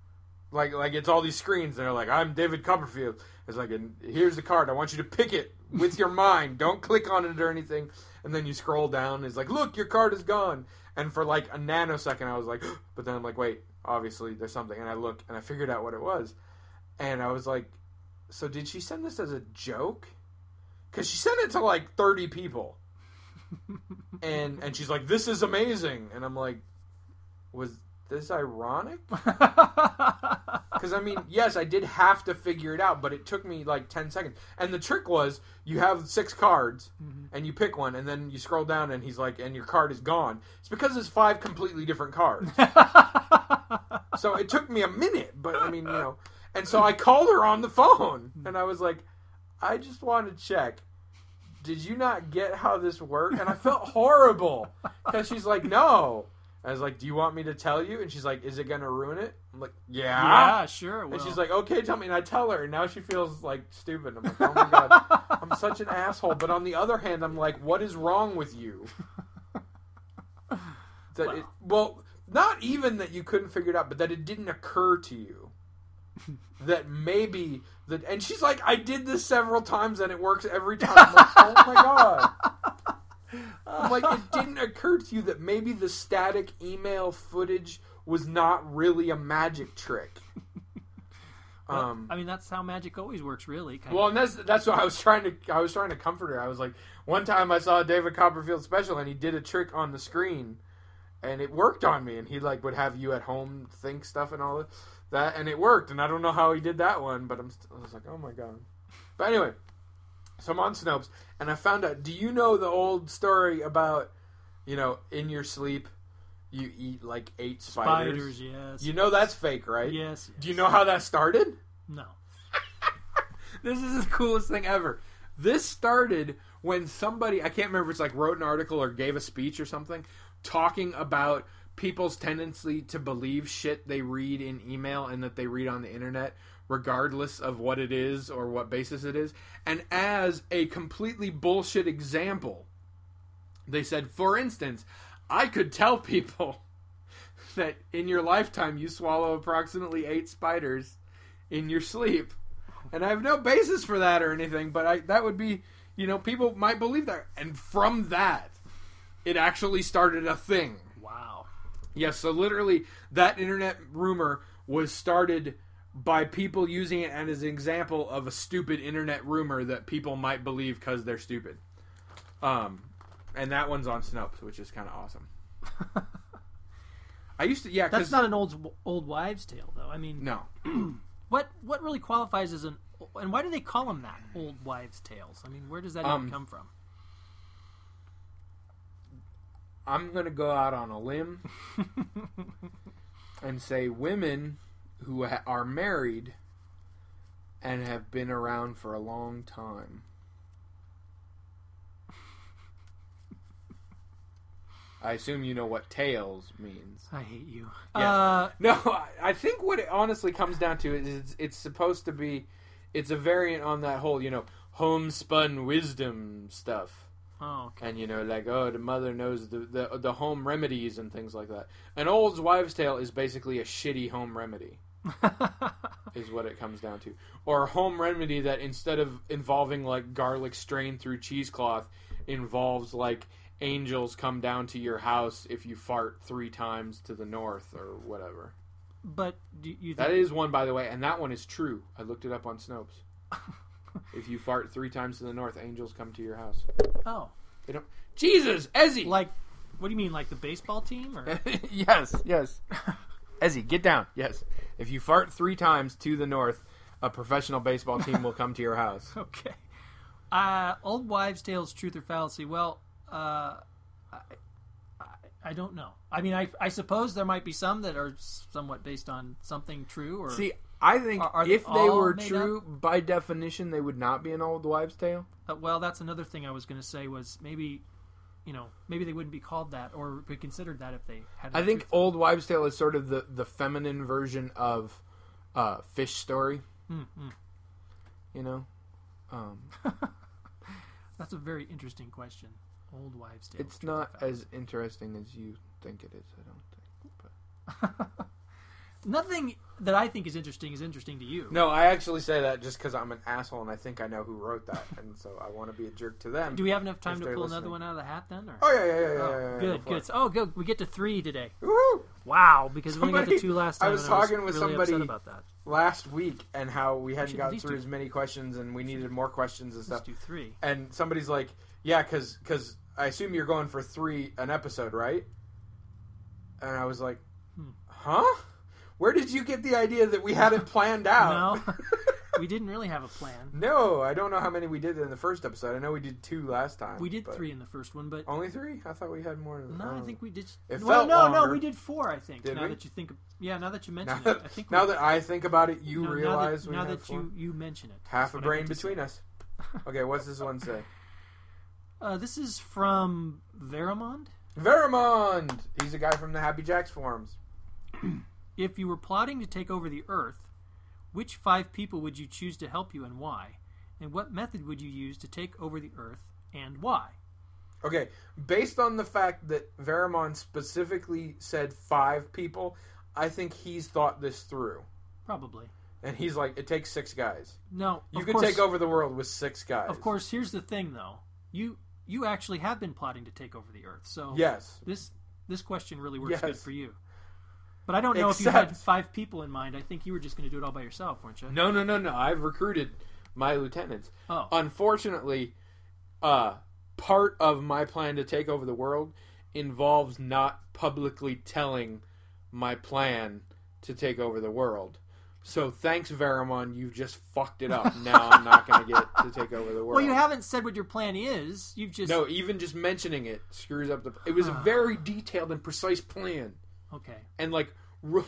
like like it's all these screens. And they're like, I'm David Copperfield. It's like, and here's the card. I want you to pick it with your mind. Don't click on it or anything. And then you scroll down. And it's like, look, your card is gone. And for like a nanosecond, I was like, but then I'm like, wait, obviously there's something. And I look and I figured out what it was. And I was like, so did she send this as a joke? Because she sent it to like thirty people. and and she's like, this is amazing. And I'm like, was this ironic? Because, I mean, yes, I did have to figure it out, but it took me like ten seconds. And the trick was, you have six cards, mm-hmm. and you pick one, and then you scroll down, and he's like, and your card is gone. It's because it's five completely different cards. So it took me a minute, but, I mean, you know. And so I called her on the phone, and I was like, I just want to check. Did you not get how this worked? And I felt horrible, because she's like, no. I was like, do you want me to tell you? And she's like, is it going to ruin it? I'm like, yeah. Yeah, sure it will. And she's like, okay, tell me. And I tell her, and now she feels like stupid. I'm like, oh my God, I'm such an asshole. But on the other hand, I'm like, what is wrong with you? That well, it, well, not even that you couldn't figure it out, but that it didn't occur to you. That maybe, that, and she's like, I did this several times and it works every time. I'm like, oh my God. I'm like, it didn't occur to you that maybe the static email footage was not really a magic trick. Well, um, I mean, that's how magic always works, really. Kind well, of. and that's that's what I was trying to I was trying to comfort her. I was like, one time I saw a David Copperfield special, and he did a trick on the screen, and it worked on me. And he like would have you at home think stuff and all that, and it worked. And I don't know how he did that one, but I'm st- I was like, oh my God. But anyway. So I'm on Snopes, and I found out, do you know the old story about, you know, in your sleep, you eat like eight spiders? Spiders, yes. You know that's fake, right? Yes. yes. Do you know how that started? No. This is the coolest thing ever. This started when somebody, I can't remember if it's like wrote an article or gave a speech or something, talking about people's tendency to believe shit they read in email and that they read on the internet, regardless of what it is or what basis it is. And as a completely bullshit example, they said, for instance, I could tell people that in your lifetime you swallow approximately eight spiders in your sleep. And I have no basis for that or anything, but I that would be, you know, people might believe that. And from that, it actually started a thing. Wow. Yes, so literally that internet rumor was started by people using it as an example of a stupid internet rumor that people might believe because they're stupid. Um, and that one's on Snopes, which is kind of awesome. I used to, yeah. That's not an old old wives' tale, though. I mean, no. what what really qualifies as an, and why do they call them that, old wives' tales? I mean, where does that um, even come from? I'm gonna go out on a limb and say women who ha- are married and have been around for a long time. I assume you know what tales means. I hate you. Yes. Uh, no, I, I think what it honestly comes down to is it's, it's supposed to be, it's a variant on that whole, you know, homespun wisdom stuff. Oh, okay. And, you know, like, oh, the mother knows the, the, the home remedies and things like that. An old wives' tale is basically a shitty home remedy. Is what it comes down to. Or a home remedy that instead of involving like garlic strained through cheesecloth involves like angels come down to your house if you fart three times to the north or whatever. But do you think... That is one, by the way, and that one is true. I looked it up on Snopes. If you fart three times to the north, angels come to your house. Oh. They don't... Jesus! Ezzy! Like, what do you mean, like the baseball team? Or Yes, yes. Ezzy, get down. Yes. If you fart three times to the north, a professional baseball team will come to your house. Okay. Uh, old wives' tales, truth or fallacy? Well, uh, I, I, I don't know. I mean, I, I suppose there might be some that are somewhat based on something true. Or See, I think are, are if they they all were made true, up? by definition, they would not be an old wives' tale. Uh, well, that's another thing I was going to say was maybe, you know, maybe they wouldn't be called that or be considered that if they had. I think truth. old wives' tale is sort of the, the feminine version of uh, fish story. Mm-hmm. You know? Um, That's a very interesting question. Old wives' tale. it's not as interesting as you think it is, I don't think. But. Nothing that I think is interesting is interesting to you. No, I actually say that just because I'm an asshole and I think I know who wrote that, and so I want to be a jerk to them. Do we have enough time if to they're pull listening. another one out of the hat then? Or? Oh yeah, yeah, yeah, yeah. Oh, yeah, yeah good, yeah, good. Oh, good. We get to three today. Woo! Wow, because we only got Somebody- the two last I time. was and I talking with really somebody- upset about that. Last week, and how we hadn't should gotten at least through do- as many questions, and we needed more questions and Let's stuff. do three. And somebody's like, "Yeah, because because I assume you're going for three an episode, right?" And I was like, Hmm. "Huh? Where did you get the idea that we had it planned out?" No, we didn't really have a plan. No, I don't know how many we did in the first episode. I know we did two last time. We did but- three in the first one, but Only three? I thought we had more than no, I don't think we did. It well, felt no, no, longer. we did four. I think. Did now we? that you think, of, yeah, now that you Now mention that, it, I think. now we, that I think about it, you no, now realize that, we now have that four? you you mention it. Half That's a what I brain meant to between say. us. Okay, what's this one say? Uh, this is from Veramond. Veramond! He's a guy from the Happy Jacks forums. If you were plotting to take over the Earth, which five people would you choose to help you and why? And what method would you use to take over the Earth and why? Okay, based on the fact that Veramond specifically said five people, I think he's thought this through. Probably. And he's like, it takes six guys. No, You of could course, take over the world with six guys. Of course, here's the thing, though. You you actually have been plotting to take over the Earth, so Yes. this this question really works Yes. good for you. But I don't know if you Except- had five people in mind. I think you were just going to do it all by yourself, weren't you? No, no, no, no. I've recruited my lieutenants. Oh, Unfortunately, uh, part of my plan to take over the world involves not publicly telling my plan to take over the world. So thanks, Veramon, you've just fucked it up. Now I'm not going to get to take over the world. well, you haven't said what your plan is. You've just No, even just mentioning it screws up the... It was a very detailed and precise plan. Okay, And, like, ru-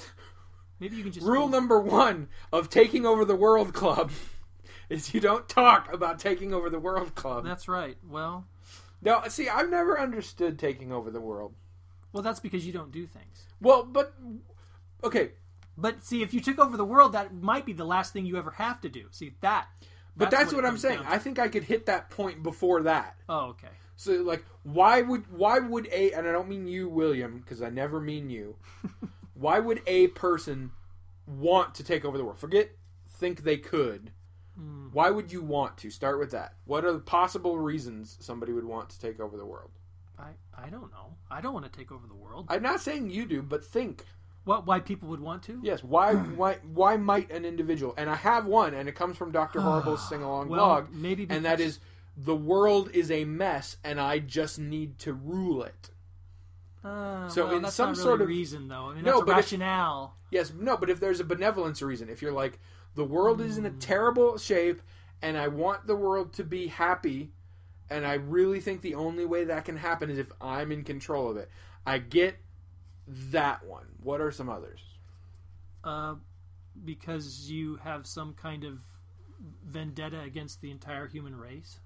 maybe you can just rule number one of taking over the world club is you don't talk about taking over the world club. That's right. Well, No, see, I've never understood taking over the world. well, that's because you don't do things. Well, but... Okay, But see, if you took over the world, that might be the last thing you ever have to do. See that. but that's, it what I'm comes saying. down to. I think I could hit that point before that. Oh, okay. So, like, why would why would a and I don't mean you, William, because I never mean you. Why would a person want to take over the world? Forget think they could. Mm. Why would you want to? Start with that. What are the possible reasons somebody would want to take over the world? I I don't know. I don't want to take over the world. I'm not saying you do, but think. What? Why people would want to? Yes, why why why might an individual? And I have one, and it comes from Doctor Horrible's sing along Well, blog, maybe and that because- is the world is a mess, and I just need to rule it. Uh, So well, in that's some not really sort a of- reason, though. I mean, No, that's a but if- rationale. Yes, no, but if there's a benevolence reason, if you're like the world is in a terrible shape, and I want the world to be happy, and I really think the only way that can happen is if I'm in control of it. I get that one. What are some others? Uh, because you have some kind of vendetta against the entire human race.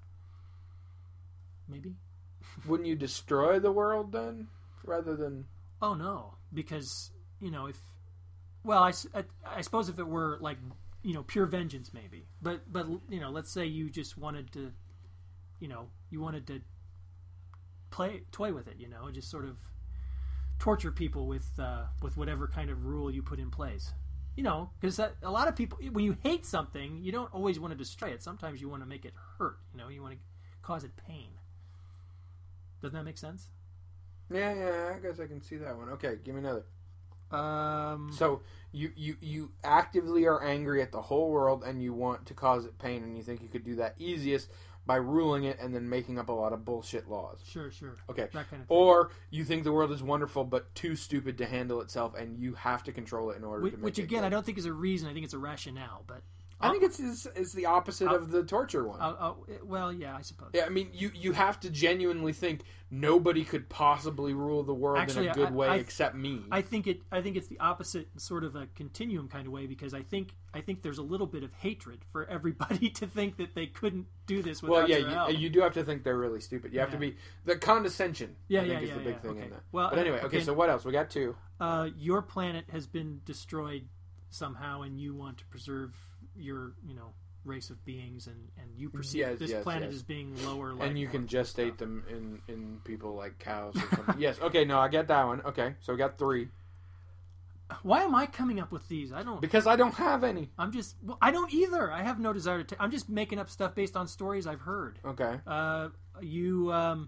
Maybe. Wouldn't you destroy the world then, rather than? Oh no, because you know if, well, I, s- I- I suppose if it were like you know pure vengeance, maybe. But but you know, let's say you just wanted to, you know, you wanted to play toy with it, you know, and just sort of torture people with uh, with whatever kind of rule you put in place. You know, because a lot of people, when you hate something, you don't always want to destroy it. Sometimes you want to make it hurt. You know, you want to cause it pain. Doesn't that make sense? Yeah, yeah, I guess I can see that one. Okay, give me another. Um, So you, you you actively are angry at the whole world, and you want to cause it pain, and you think you could do that easiest by ruling it and then making up a lot of bullshit laws. Sure, sure. Okay. That kind of thing. Or you think the world is wonderful but too stupid to handle itself, and you have to control it in order Which, to make which it again, good. I don't think is a reason. I think it's a rationale. But I think it's, it's it's the opposite I'll- of the torture one. I'll, I'll, well, yeah, I suppose. Yeah, I mean, you, you have to genuinely think nobody could possibly rule the world Actually, in a good I- way I- except me. I think it. I think it's the opposite, sort of a continuum kind of way, because I think I think there's a little bit of hatred for everybody to think that they couldn't do this without well, yeah, your help. you, you do have to think they're really stupid. You have to Yeah. be the condescension. Yeah, I think yeah, is yeah, the big yeah, thing okay. in that. Well, but anyway, uh, okay. okay. So what else? We got two. uh, your planet has been destroyed somehow, and you want to preserve your, you know, race of beings, and, and you perceive Yes, this yes, planet yes. as being lower. Life And you can forms and gestate them in, in people like cows or something. Yes. Okay. No, I get that one. Okay. So we got three. Why am I coming up with these? I don't. Because I don't have any. I'm just. Well, I don't either. I have no desire to. i I'm just making up stuff based on stories I've heard. Okay. Uh, you. Um,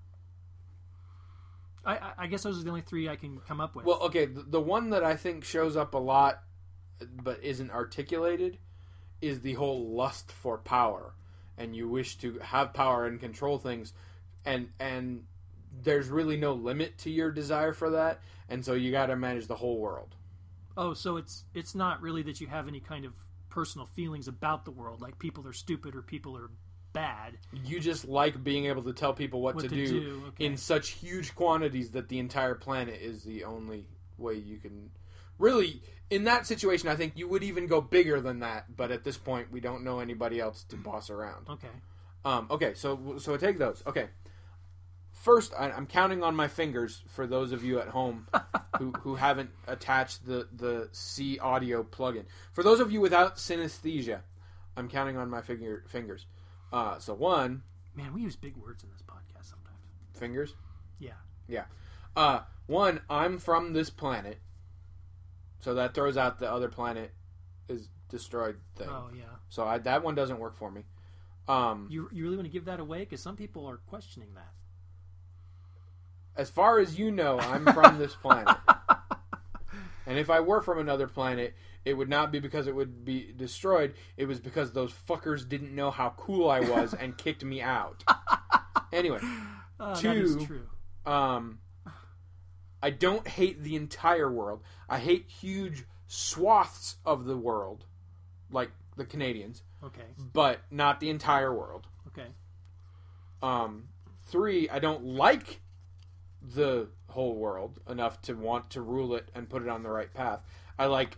I, I guess those are the only three I can come up with. Well, okay. The, the one that I think shows up a lot, but isn't articulated, is the whole lust for power, and you wish to have power and control things, and and there's really no limit to your desire for that, and so you got to manage the whole world. Oh, so it's it's not really that you have any kind of personal feelings about the world, like people are stupid or people are bad. You just like being able to tell people what, What to, to do, do, okay. in such huge quantities that the entire planet is the only way you can... Really, in that situation, I think you would even go bigger than that, but at this point, we don't know anybody else to boss around. Okay. Um, okay, so so take those. Okay. First, I, I'm counting on my fingers for those of you at home who, who haven't attached the, the C audio plugin. For those of you without synesthesia, I'm counting on my finger, fingers. Uh, so one... Man, we use big words in this podcast sometimes. Fingers? Yeah. Yeah. Uh, one, I'm from this planet. So that throws out the other planet is destroyed thing. Oh, yeah. So I, that one doesn't work for me. Um, You you really want to give that away? Because some people are questioning that. as far as you know, I'm from this planet. And if I were from another planet, it would not be because it would be destroyed. It was because those fuckers didn't know how cool I was and kicked me out. Anyway, Oh, two, that is true. Um, I don't hate the entire world. I hate huge swaths of the world, like the Canadians, Okay. but not the entire world. Okay. Um, three, I don't like the whole world enough to want to rule it and put it on the right path. I like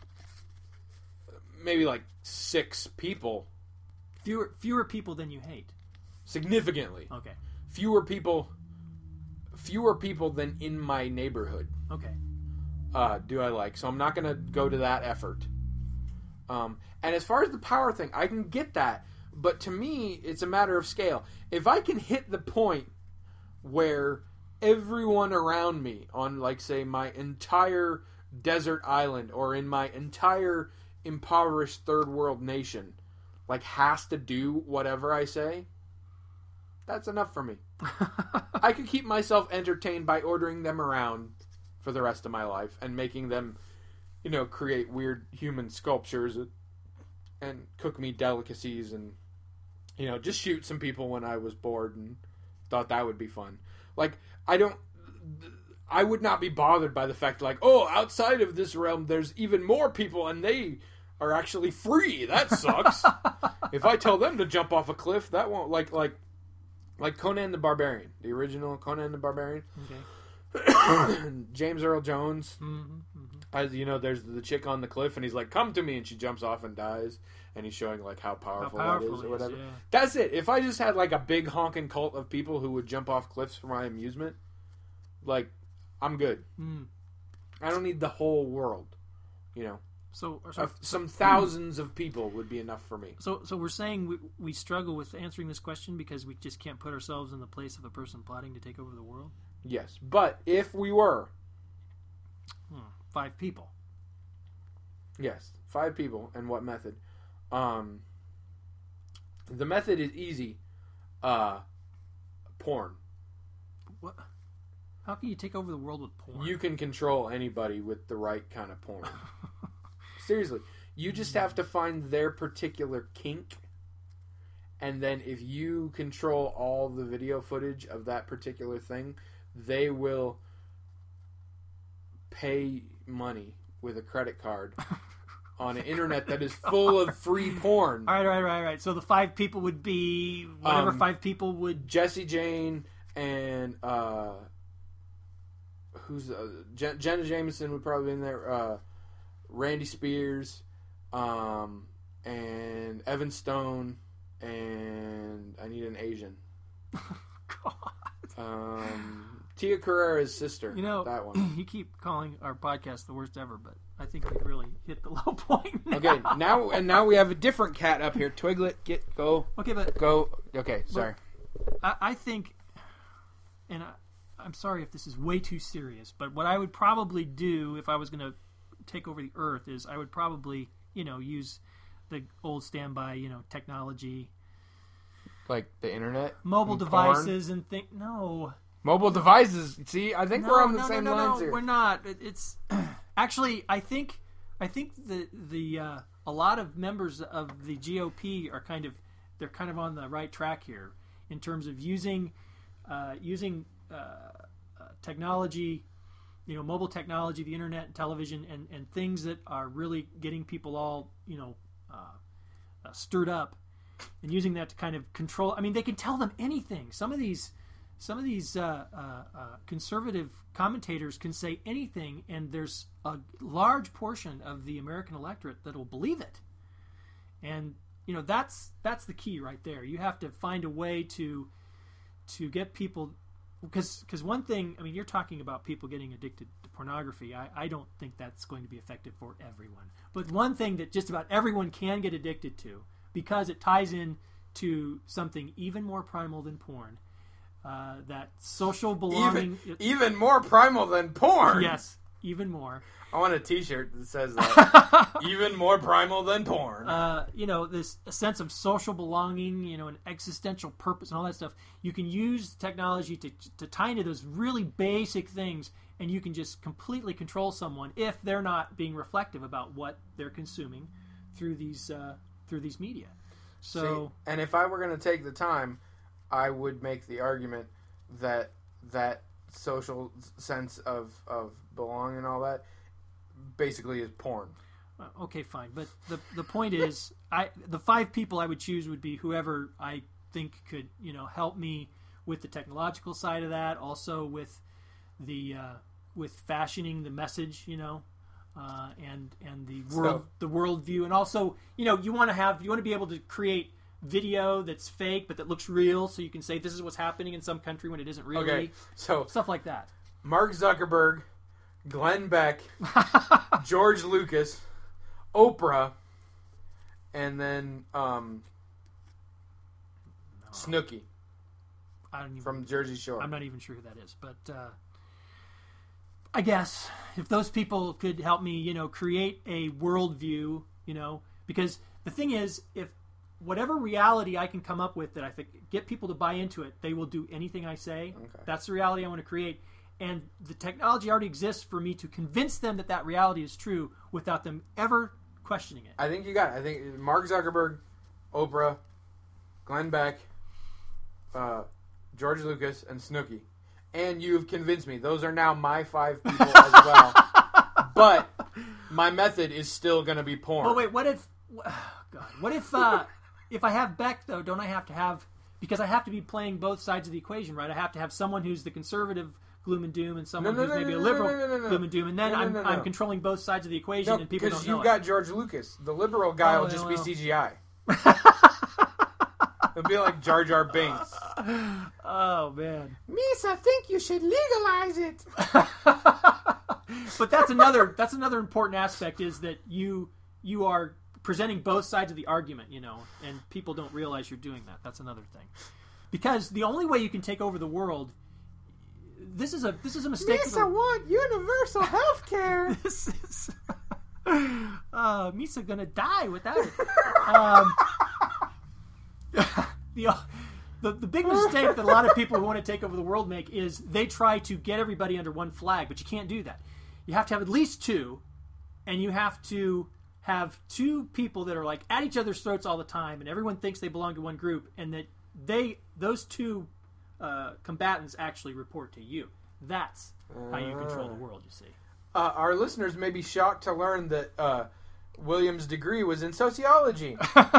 maybe like six people. Fewer fewer people than you hate. Significantly. Okay. Fewer people fewer people than in my neighborhood. Okay. Uh, do I like. So I'm not going to go to that effort. Um, and as far as the power thing, I can get that. But to me, it's a matter of scale. If I can hit the point where everyone around me on, like, say, my entire desert island or in my entire impoverished third world nation, like, has to do whatever I say, that's enough for me. I could keep myself entertained by ordering them around for the rest of my life and making them, you know, create weird human sculptures and cook me delicacies and, you know, just shoot some people when I was bored and thought that would be fun. Like, I don't... I would not be bothered by the fact, like, oh, outside of this realm, there's even more people and they are actually free. That sucks. If I tell them to jump off a cliff, that won't... Like, like, like Conan the Barbarian. The original Conan the Barbarian. Okay. James Earl Jones. Mm-hmm, mm-hmm. As you know, there's the chick on the cliff, and he's like, "Come to me," and she jumps off and dies. And he's showing like how powerful, How powerful that is, or it is, whatever. yeah. That's it. If I just had like a big honking cult of people who would jump off cliffs for my amusement, like, I'm good. Mm. I don't need the whole world. You know, So, so, uh, some thousands of people would be enough for me. so, so we're saying we, we struggle with answering this question because we just can't put ourselves in the place of a person plotting to take over the world. Yes, but if we were, Hmm. Five people. yes, five people, and what method? Um, the method is easy. Uh, porn. What? How can you take over the world with porn? You can control anybody with the right kind of porn. Seriously. You just have to find their particular kink. And then if you control all the video footage of that particular thing, they will pay money with a credit card on an internet that is full of free porn. All right, all right, all right, all right. So the five people would be whatever Um, five people would. Jesse Jane and uh, who's uh, Jen- Jenna Jameson would probably be in there. Uh, Randy Spears, um, and Evan Stone, and I need an Asian. God. Um, Tia Carrera's sister. You know, that one. you keep calling our podcast the worst ever, but I think we've really hit the low point. Now. Okay, now and now we have a different cat up here. Twiglet, get go, Okay, but go. Okay, sorry. I, I think, and I, I'm sorry if this is way too serious, but what I would probably do if I was going to take over the earth is I would probably, you know, use the old standby, you know, technology, like the internet, mobile and devices, porn. and think no. Mobile devices. See, I think No, we're on the no, same no, no, lines no, here. We're not. It, it's actually, I think, I think the the uh, a lot of members of the G O P are kind of they're kind of on the right track here in terms of using uh, using uh, uh, technology, you know, mobile technology, the internet, and television, and, and things that are really getting people all, you know, uh, uh, stirred up, and using that to kind of control. I mean, they can tell them anything. Some of these. Some of these uh, uh, uh, conservative commentators can say anything, and there's a large portion of the American electorate that will believe it. And you know that's that's the key right there. You have to find a way to to get people, because because one thing, I mean, you're talking about people getting addicted to pornography. I, I don't think that's going to be effective for everyone. But one thing that just about everyone can get addicted to, because it ties in to something even more primal than porn. Uh, that social belonging, even, even more primal than porn. Yes, even more. I want a T-shirt that says that. Even more primal than porn. Uh, you know, this a sense of social belonging, you know, an existential purpose and all that stuff. You can use technology to to tie into those really basic things, and you can just completely control someone if they're not being reflective about what they're consuming through these uh, through these media. So, See, and if I were going to take the time, I would make the argument that that social sense of, of belonging and all that basically is porn. Okay, fine, but the the point is, I the five people I would choose would be whoever I think could, you know, help me with the technological side of that, also with the uh, with fashioning the message, you know, uh, and and the world So- the worldview, and also, you know, you want to have you want to be able to create video that's fake but that looks real, so you can say this is what's happening in some country when it isn't really. Okay, so Stuff like that. Mark Zuckerberg, Glenn Beck, George Lucas, Oprah, and then um, Snooki I don't even from Jersey Shore. I'm not even sure who that is, but uh, I guess if those people could help me, you know, create a worldview, you know, because the thing is, if whatever reality I can come up with that I think get people to buy into it, they will do anything I say. Okay. That's the reality I want to create, and the technology already exists for me to convince them that that reality is true without them ever questioning it. I think you got it. I think Mark Zuckerberg, Oprah, Glenn Beck, uh, George Lucas, and Snooki. And you've convinced me. Those are now my five people as well. But my method is still going to be porn. Oh wait, what if? Oh God, what if? Uh, if I have Beck though, don't I have to have? Because I have to be playing both sides of the equation, right? I have to have someone who's the conservative gloom and doom, and someone No, no, who's no, maybe no, a no, liberal no, no, no, no. gloom and doom, and then No, no, I'm no, no. I'm controlling both sides of the equation, No, and people because don't know you've it. got George Lucas. The liberal guy Oh, will just well. be C G I. It'll be like Jar Jar Binks. Oh man! Miss, I think you should legalize it. But that's another that's another important aspect, is that you you are presenting both sides of the argument, you know, and people don't realize you're doing that. That's another thing, because the only way you can take over the world. This is a this is a mistake. Miss, I want universal health care. This is uh, Misa gonna die without it. Um, the, the the big mistake that a lot of people who want to take over the world make is they try to get everybody under one flag, but you can't do that. You have to have at least two, and you have to have two people that are like at each other's throats all the time, and everyone thinks they belong to one group, and that they those two uh, combatants actually report to you. That's how you control the world, you see. Uh, our listeners may be shocked to learn that uh, William's degree was in sociology.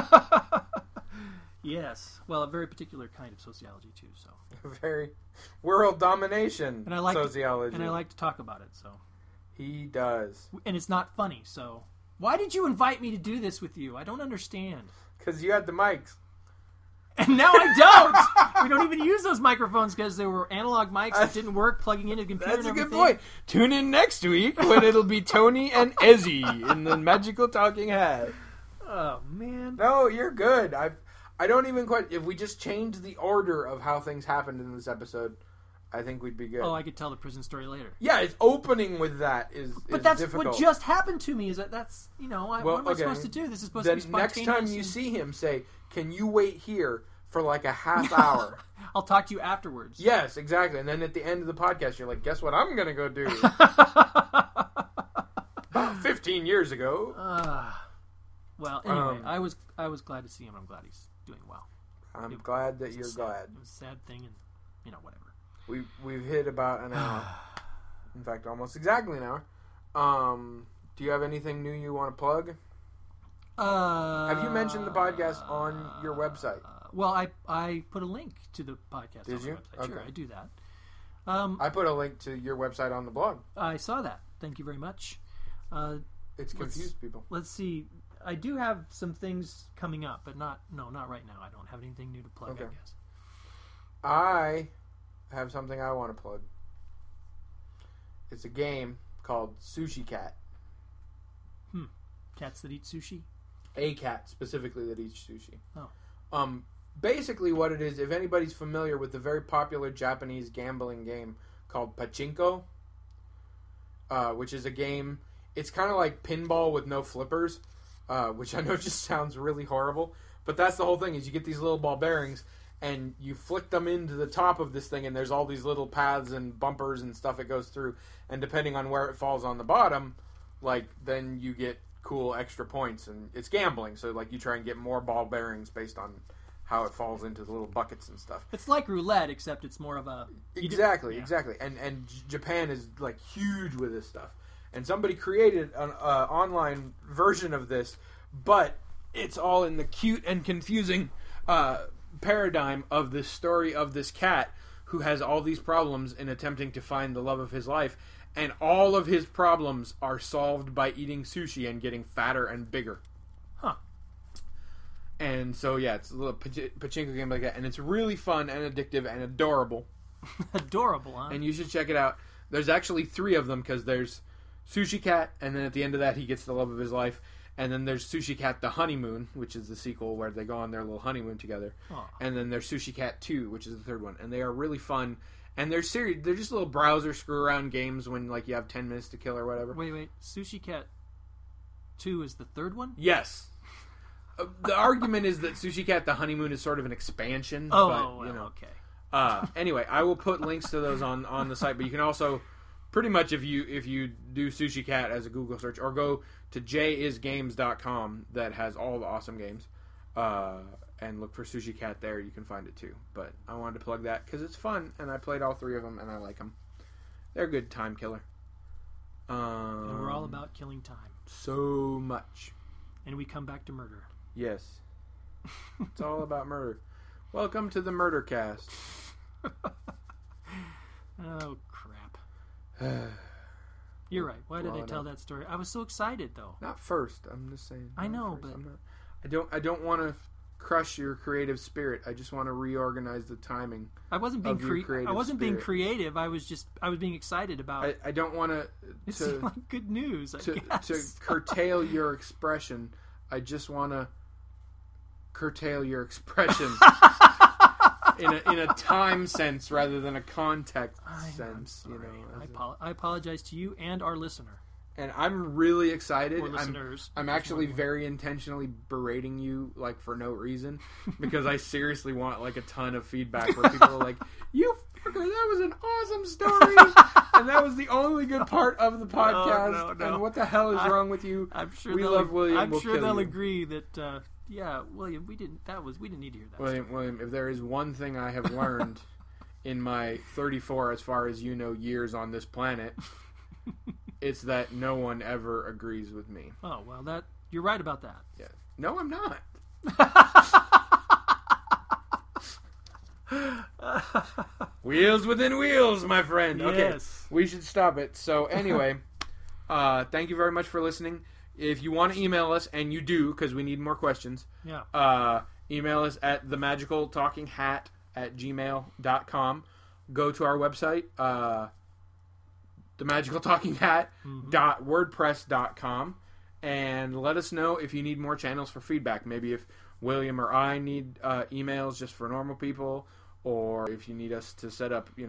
Yes, well, a very particular kind of sociology too. So, Very world domination and I like sociology. to, and I like to talk about it. So, He does. and it's not funny. So, why did you invite me to do this with you? I don't understand. Because you had the mics. And now I don't. We don't even use those microphones because they were analog mics that didn't work plugging into the computer. That's and a good everything. point. Tune in next week when it'll be Tony and Ezzy in the magical talking hat. Oh man. No, you're good. I I don't even quite. If we just change the order of how things happened in this episode, I think we'd be good. Oh, I could tell the prison story later. Yeah, it's opening with that is, But is that's difficult. what just happened to me. Is that that's you know I, Well, what am I okay. supposed to do? This is supposed The to be next spontaneous. time you and- see him, say, "Can you wait here for like a half hour?" I'll talk to you afterwards. Yes, exactly. And then at the end of the podcast, you're like, "Guess what I'm gonna go do?" About fifteen years ago. Uh, well, anyway, Um, I was I was glad to see him. I'm glad he's doing well. I'm it- glad that It you're was a sad- glad. It was a sad thing, and you know whatever. We we've hit about an hour. In fact, almost exactly an hour. Um, do you have anything new you want to plug? Uh, Have you mentioned the podcast on your website? Uh, well, I I put a link to the podcast Did on you? my website. Sure, Okay. I do that. Um, I put a link to your website on the blog. I saw that. Thank you very much. Uh, It's Let's- confused people. let's see. I do have some things coming up, but not no, not right now. I don't have anything new to plug. Okay. I guess. I have something I want to plug. It's a game called Sushi Cat. Cats that eat sushi. A cat specifically that eats sushi. Oh. Um, basically what it is, if anybody's familiar with the very popular Japanese gambling game called Pachinko, uh, which is a game, it's kind of like pinball with no flippers, uh, which I know just sounds really horrible, but that's the whole thing, is you get these little ball bearings, and you flick them into the top of this thing, and there's all these little paths and bumpers and stuff it goes through, and depending on where it falls on the bottom, like, then you get cool extra points, and it's gambling, so like you try and get more ball bearings based on how it falls into the little buckets and stuff. It's like roulette, except it's more of a you do- Exactly, yeah. exactly. And and J- Japan is like huge with this stuff. And somebody created an uh, online version of this, but it's all in the cute and confusing uh, paradigm of this story of this cat who has all these problems in attempting to find the love of his life. And all of his problems are solved by eating sushi and getting fatter and bigger. Huh. And so, yeah, it's a little pach- pachinko game like that. And it's really fun and addictive and adorable. Adorable, huh? And you should check it out. There's actually three of them because there's Sushi Cat, and then at the end of that, he gets the love of his life. And then there's Sushi Cat The Honeymoon, which is the sequel where they go on their little honeymoon together. Aw. And then there's Sushi Cat two, which is the third one. And they are really fun. And they're serious. They're just little browser screw around games when like you have ten minutes to kill or whatever. Wait, wait. Sushi Cat two is the third one? Yes. Uh, the argument is that Sushi Cat The Honeymoon is sort of an expansion. Oh, but, well, you know. okay. Uh, anyway, I will put links to those on, on the site, but you can also pretty much if you if you do Sushi Cat as a Google search or go to j is games dot com that has all the awesome games. Uh, and look for Sushi Cat there. You can find it too. But I wanted to plug that because it's fun, and I played all three of them, and I like them. They're a good time killer. Um, And we're all about killing time. so much. And we come back to murder. Yes, it's all about murder. Welcome to the Murder Cast. Oh, crap. You're right. Why did Well, I tell no. that story? I was so excited, though. Not first. I'm just saying. I not know, first. but- I'm not, I don't. I don't want to crush your creative spirit. I just want to reorganize the timing. I wasn't being Of your cre- I creative wasn't being spirit. creative. I was just I was being excited about. I, I don't want it to seemed to like good news. I to, guess. to curtail your expression. I just want to curtail your expression in a in a time sense rather than a context I, I'm sense. sorry. You know. I, as a- apo- I apologize to you and our listener and I'm really excited. or I'm listeners. I'm actually very intentionally berating you, like, for no reason, because I seriously want, like, a ton of feedback where people are like, you fucker, that was an awesome story, and that was the only good part of the podcast, no, no. and what the hell is I- wrong with you? I'm sure we they'll, love William, I'm we'll sure kill they'll you. agree that uh, yeah, William, we didn't. That was we didn't need to hear that. William, William, if there is one thing I have learned in my thirty-four, as far as you know, years on this planet, it's that no one ever agrees with me. Oh well, that you're right about that. Yeah. No, I'm not. Wheels within wheels, my friend. Okay, Yes. we should stop it. So anyway, uh, thank you very much for listening. If you want to email us, and you do, because we need more questions, Yeah. uh, email us at themagicaltalkinghat at gmail dot com. Go to our website, uh, themagicaltalkinghat dot wordpress dot com, and let us know if you need more channels for feedback. Maybe if William or I need uh, emails just for normal people, or if you need us to set up, you know,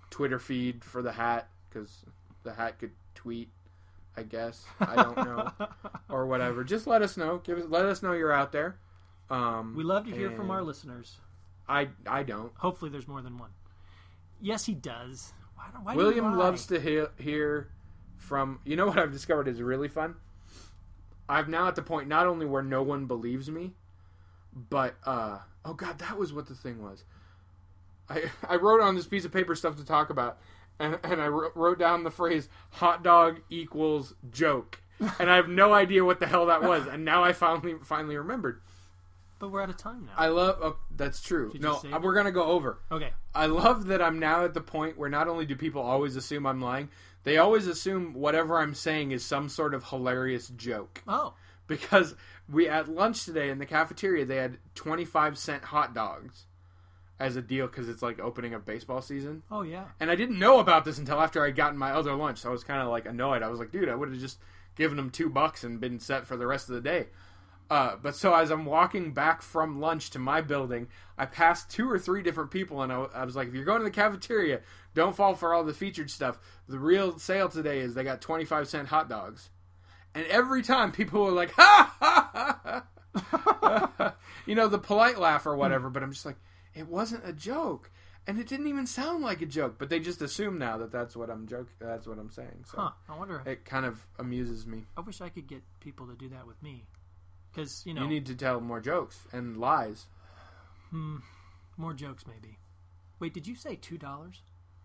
Twitter feed for the hat, because the hat could tweet, I guess. I don't know. Or whatever. Just let us know. Give us, let us know you're out there. Um, we love to hear from our listeners. I, I don't. Hopefully there's more than one. Yes, he does. Why, why William do you lie? loves to hear, hear from... You know what I've discovered is really fun? I'm now at the point not only where no one believes me, but... uh oh, God, that was what the thing was. I I wrote on this piece of paper stuff to talk about, and, and I wrote down the phrase, hot dog equals joke. And I have no idea what the hell that was, and now I finally finally remembered. But we're out of time now. I love... Oh, that's true. Did no, you save we're going to go over. Okay. I love that I'm now at the point where not only do people always assume I'm lying, they always assume whatever I'm saying is some sort of hilarious joke. Oh. Because we at lunch today in the cafeteria, they had twenty-five cent hot dogs as a deal because it's like opening of baseball season. Oh, yeah. And I didn't know about this until after I'd gotten my other lunch, so I was kind of like annoyed. I was like, dude, I would have just given them two bucks and been set for the rest of the day. Uh, but so as I'm walking back from lunch to my building, I passed two or three different people, and I, I was like, if you're going to the cafeteria, don't fall for all the featured stuff. The real sale today is they got twenty-five cent hot dogs. And every time people were like, ha, ha, ha, ha. You know, the polite laugh or whatever, but I'm just like, it wasn't a joke. And it didn't even sound like a joke, but they just assume now that that's what I'm joke. That's what I'm saying. So huh, I wonder. It kind of amuses me. I wish I could get people to do that with me. Because, you know... You need to tell more jokes and lies. Hmm. More jokes, maybe. Wait, did you say two dollars?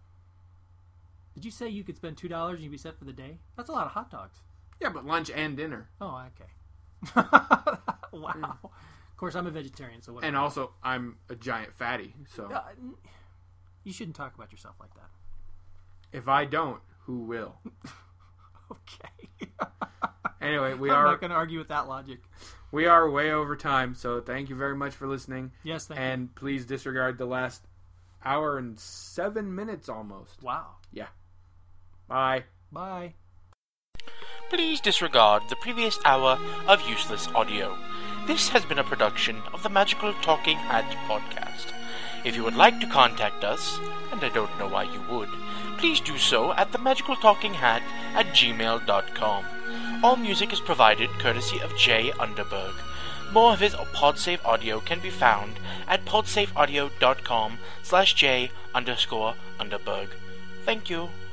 Did you say you could spend two dollars and you'd be set for the day? That's a lot of hot dogs. Yeah, but lunch and dinner. Oh, okay. Wow. Mm. Of course, I'm a vegetarian, so whatever. And also, I'm a giant fatty, so... Uh, you shouldn't talk about yourself like that. If I don't, who will? Okay. Anyway, we I'm are... I'm not going to argue with that logic. We are way over time, so thank you very much for listening. Yes, thank and you. And please disregard the last hour and seven minutes almost. Wow. Yeah. Bye. Bye. Please disregard the previous hour of useless audio. This has been a production of the Magical Talking Hat podcast. If you would like to contact us, and I don't know why you would, please do so at the magical talking hat at gmail dot com. All music is provided courtesy of Jay Underberg. More of his PodSafe audio can be found at podsafeaudio dot com slash J underscore Underberg. Thank you.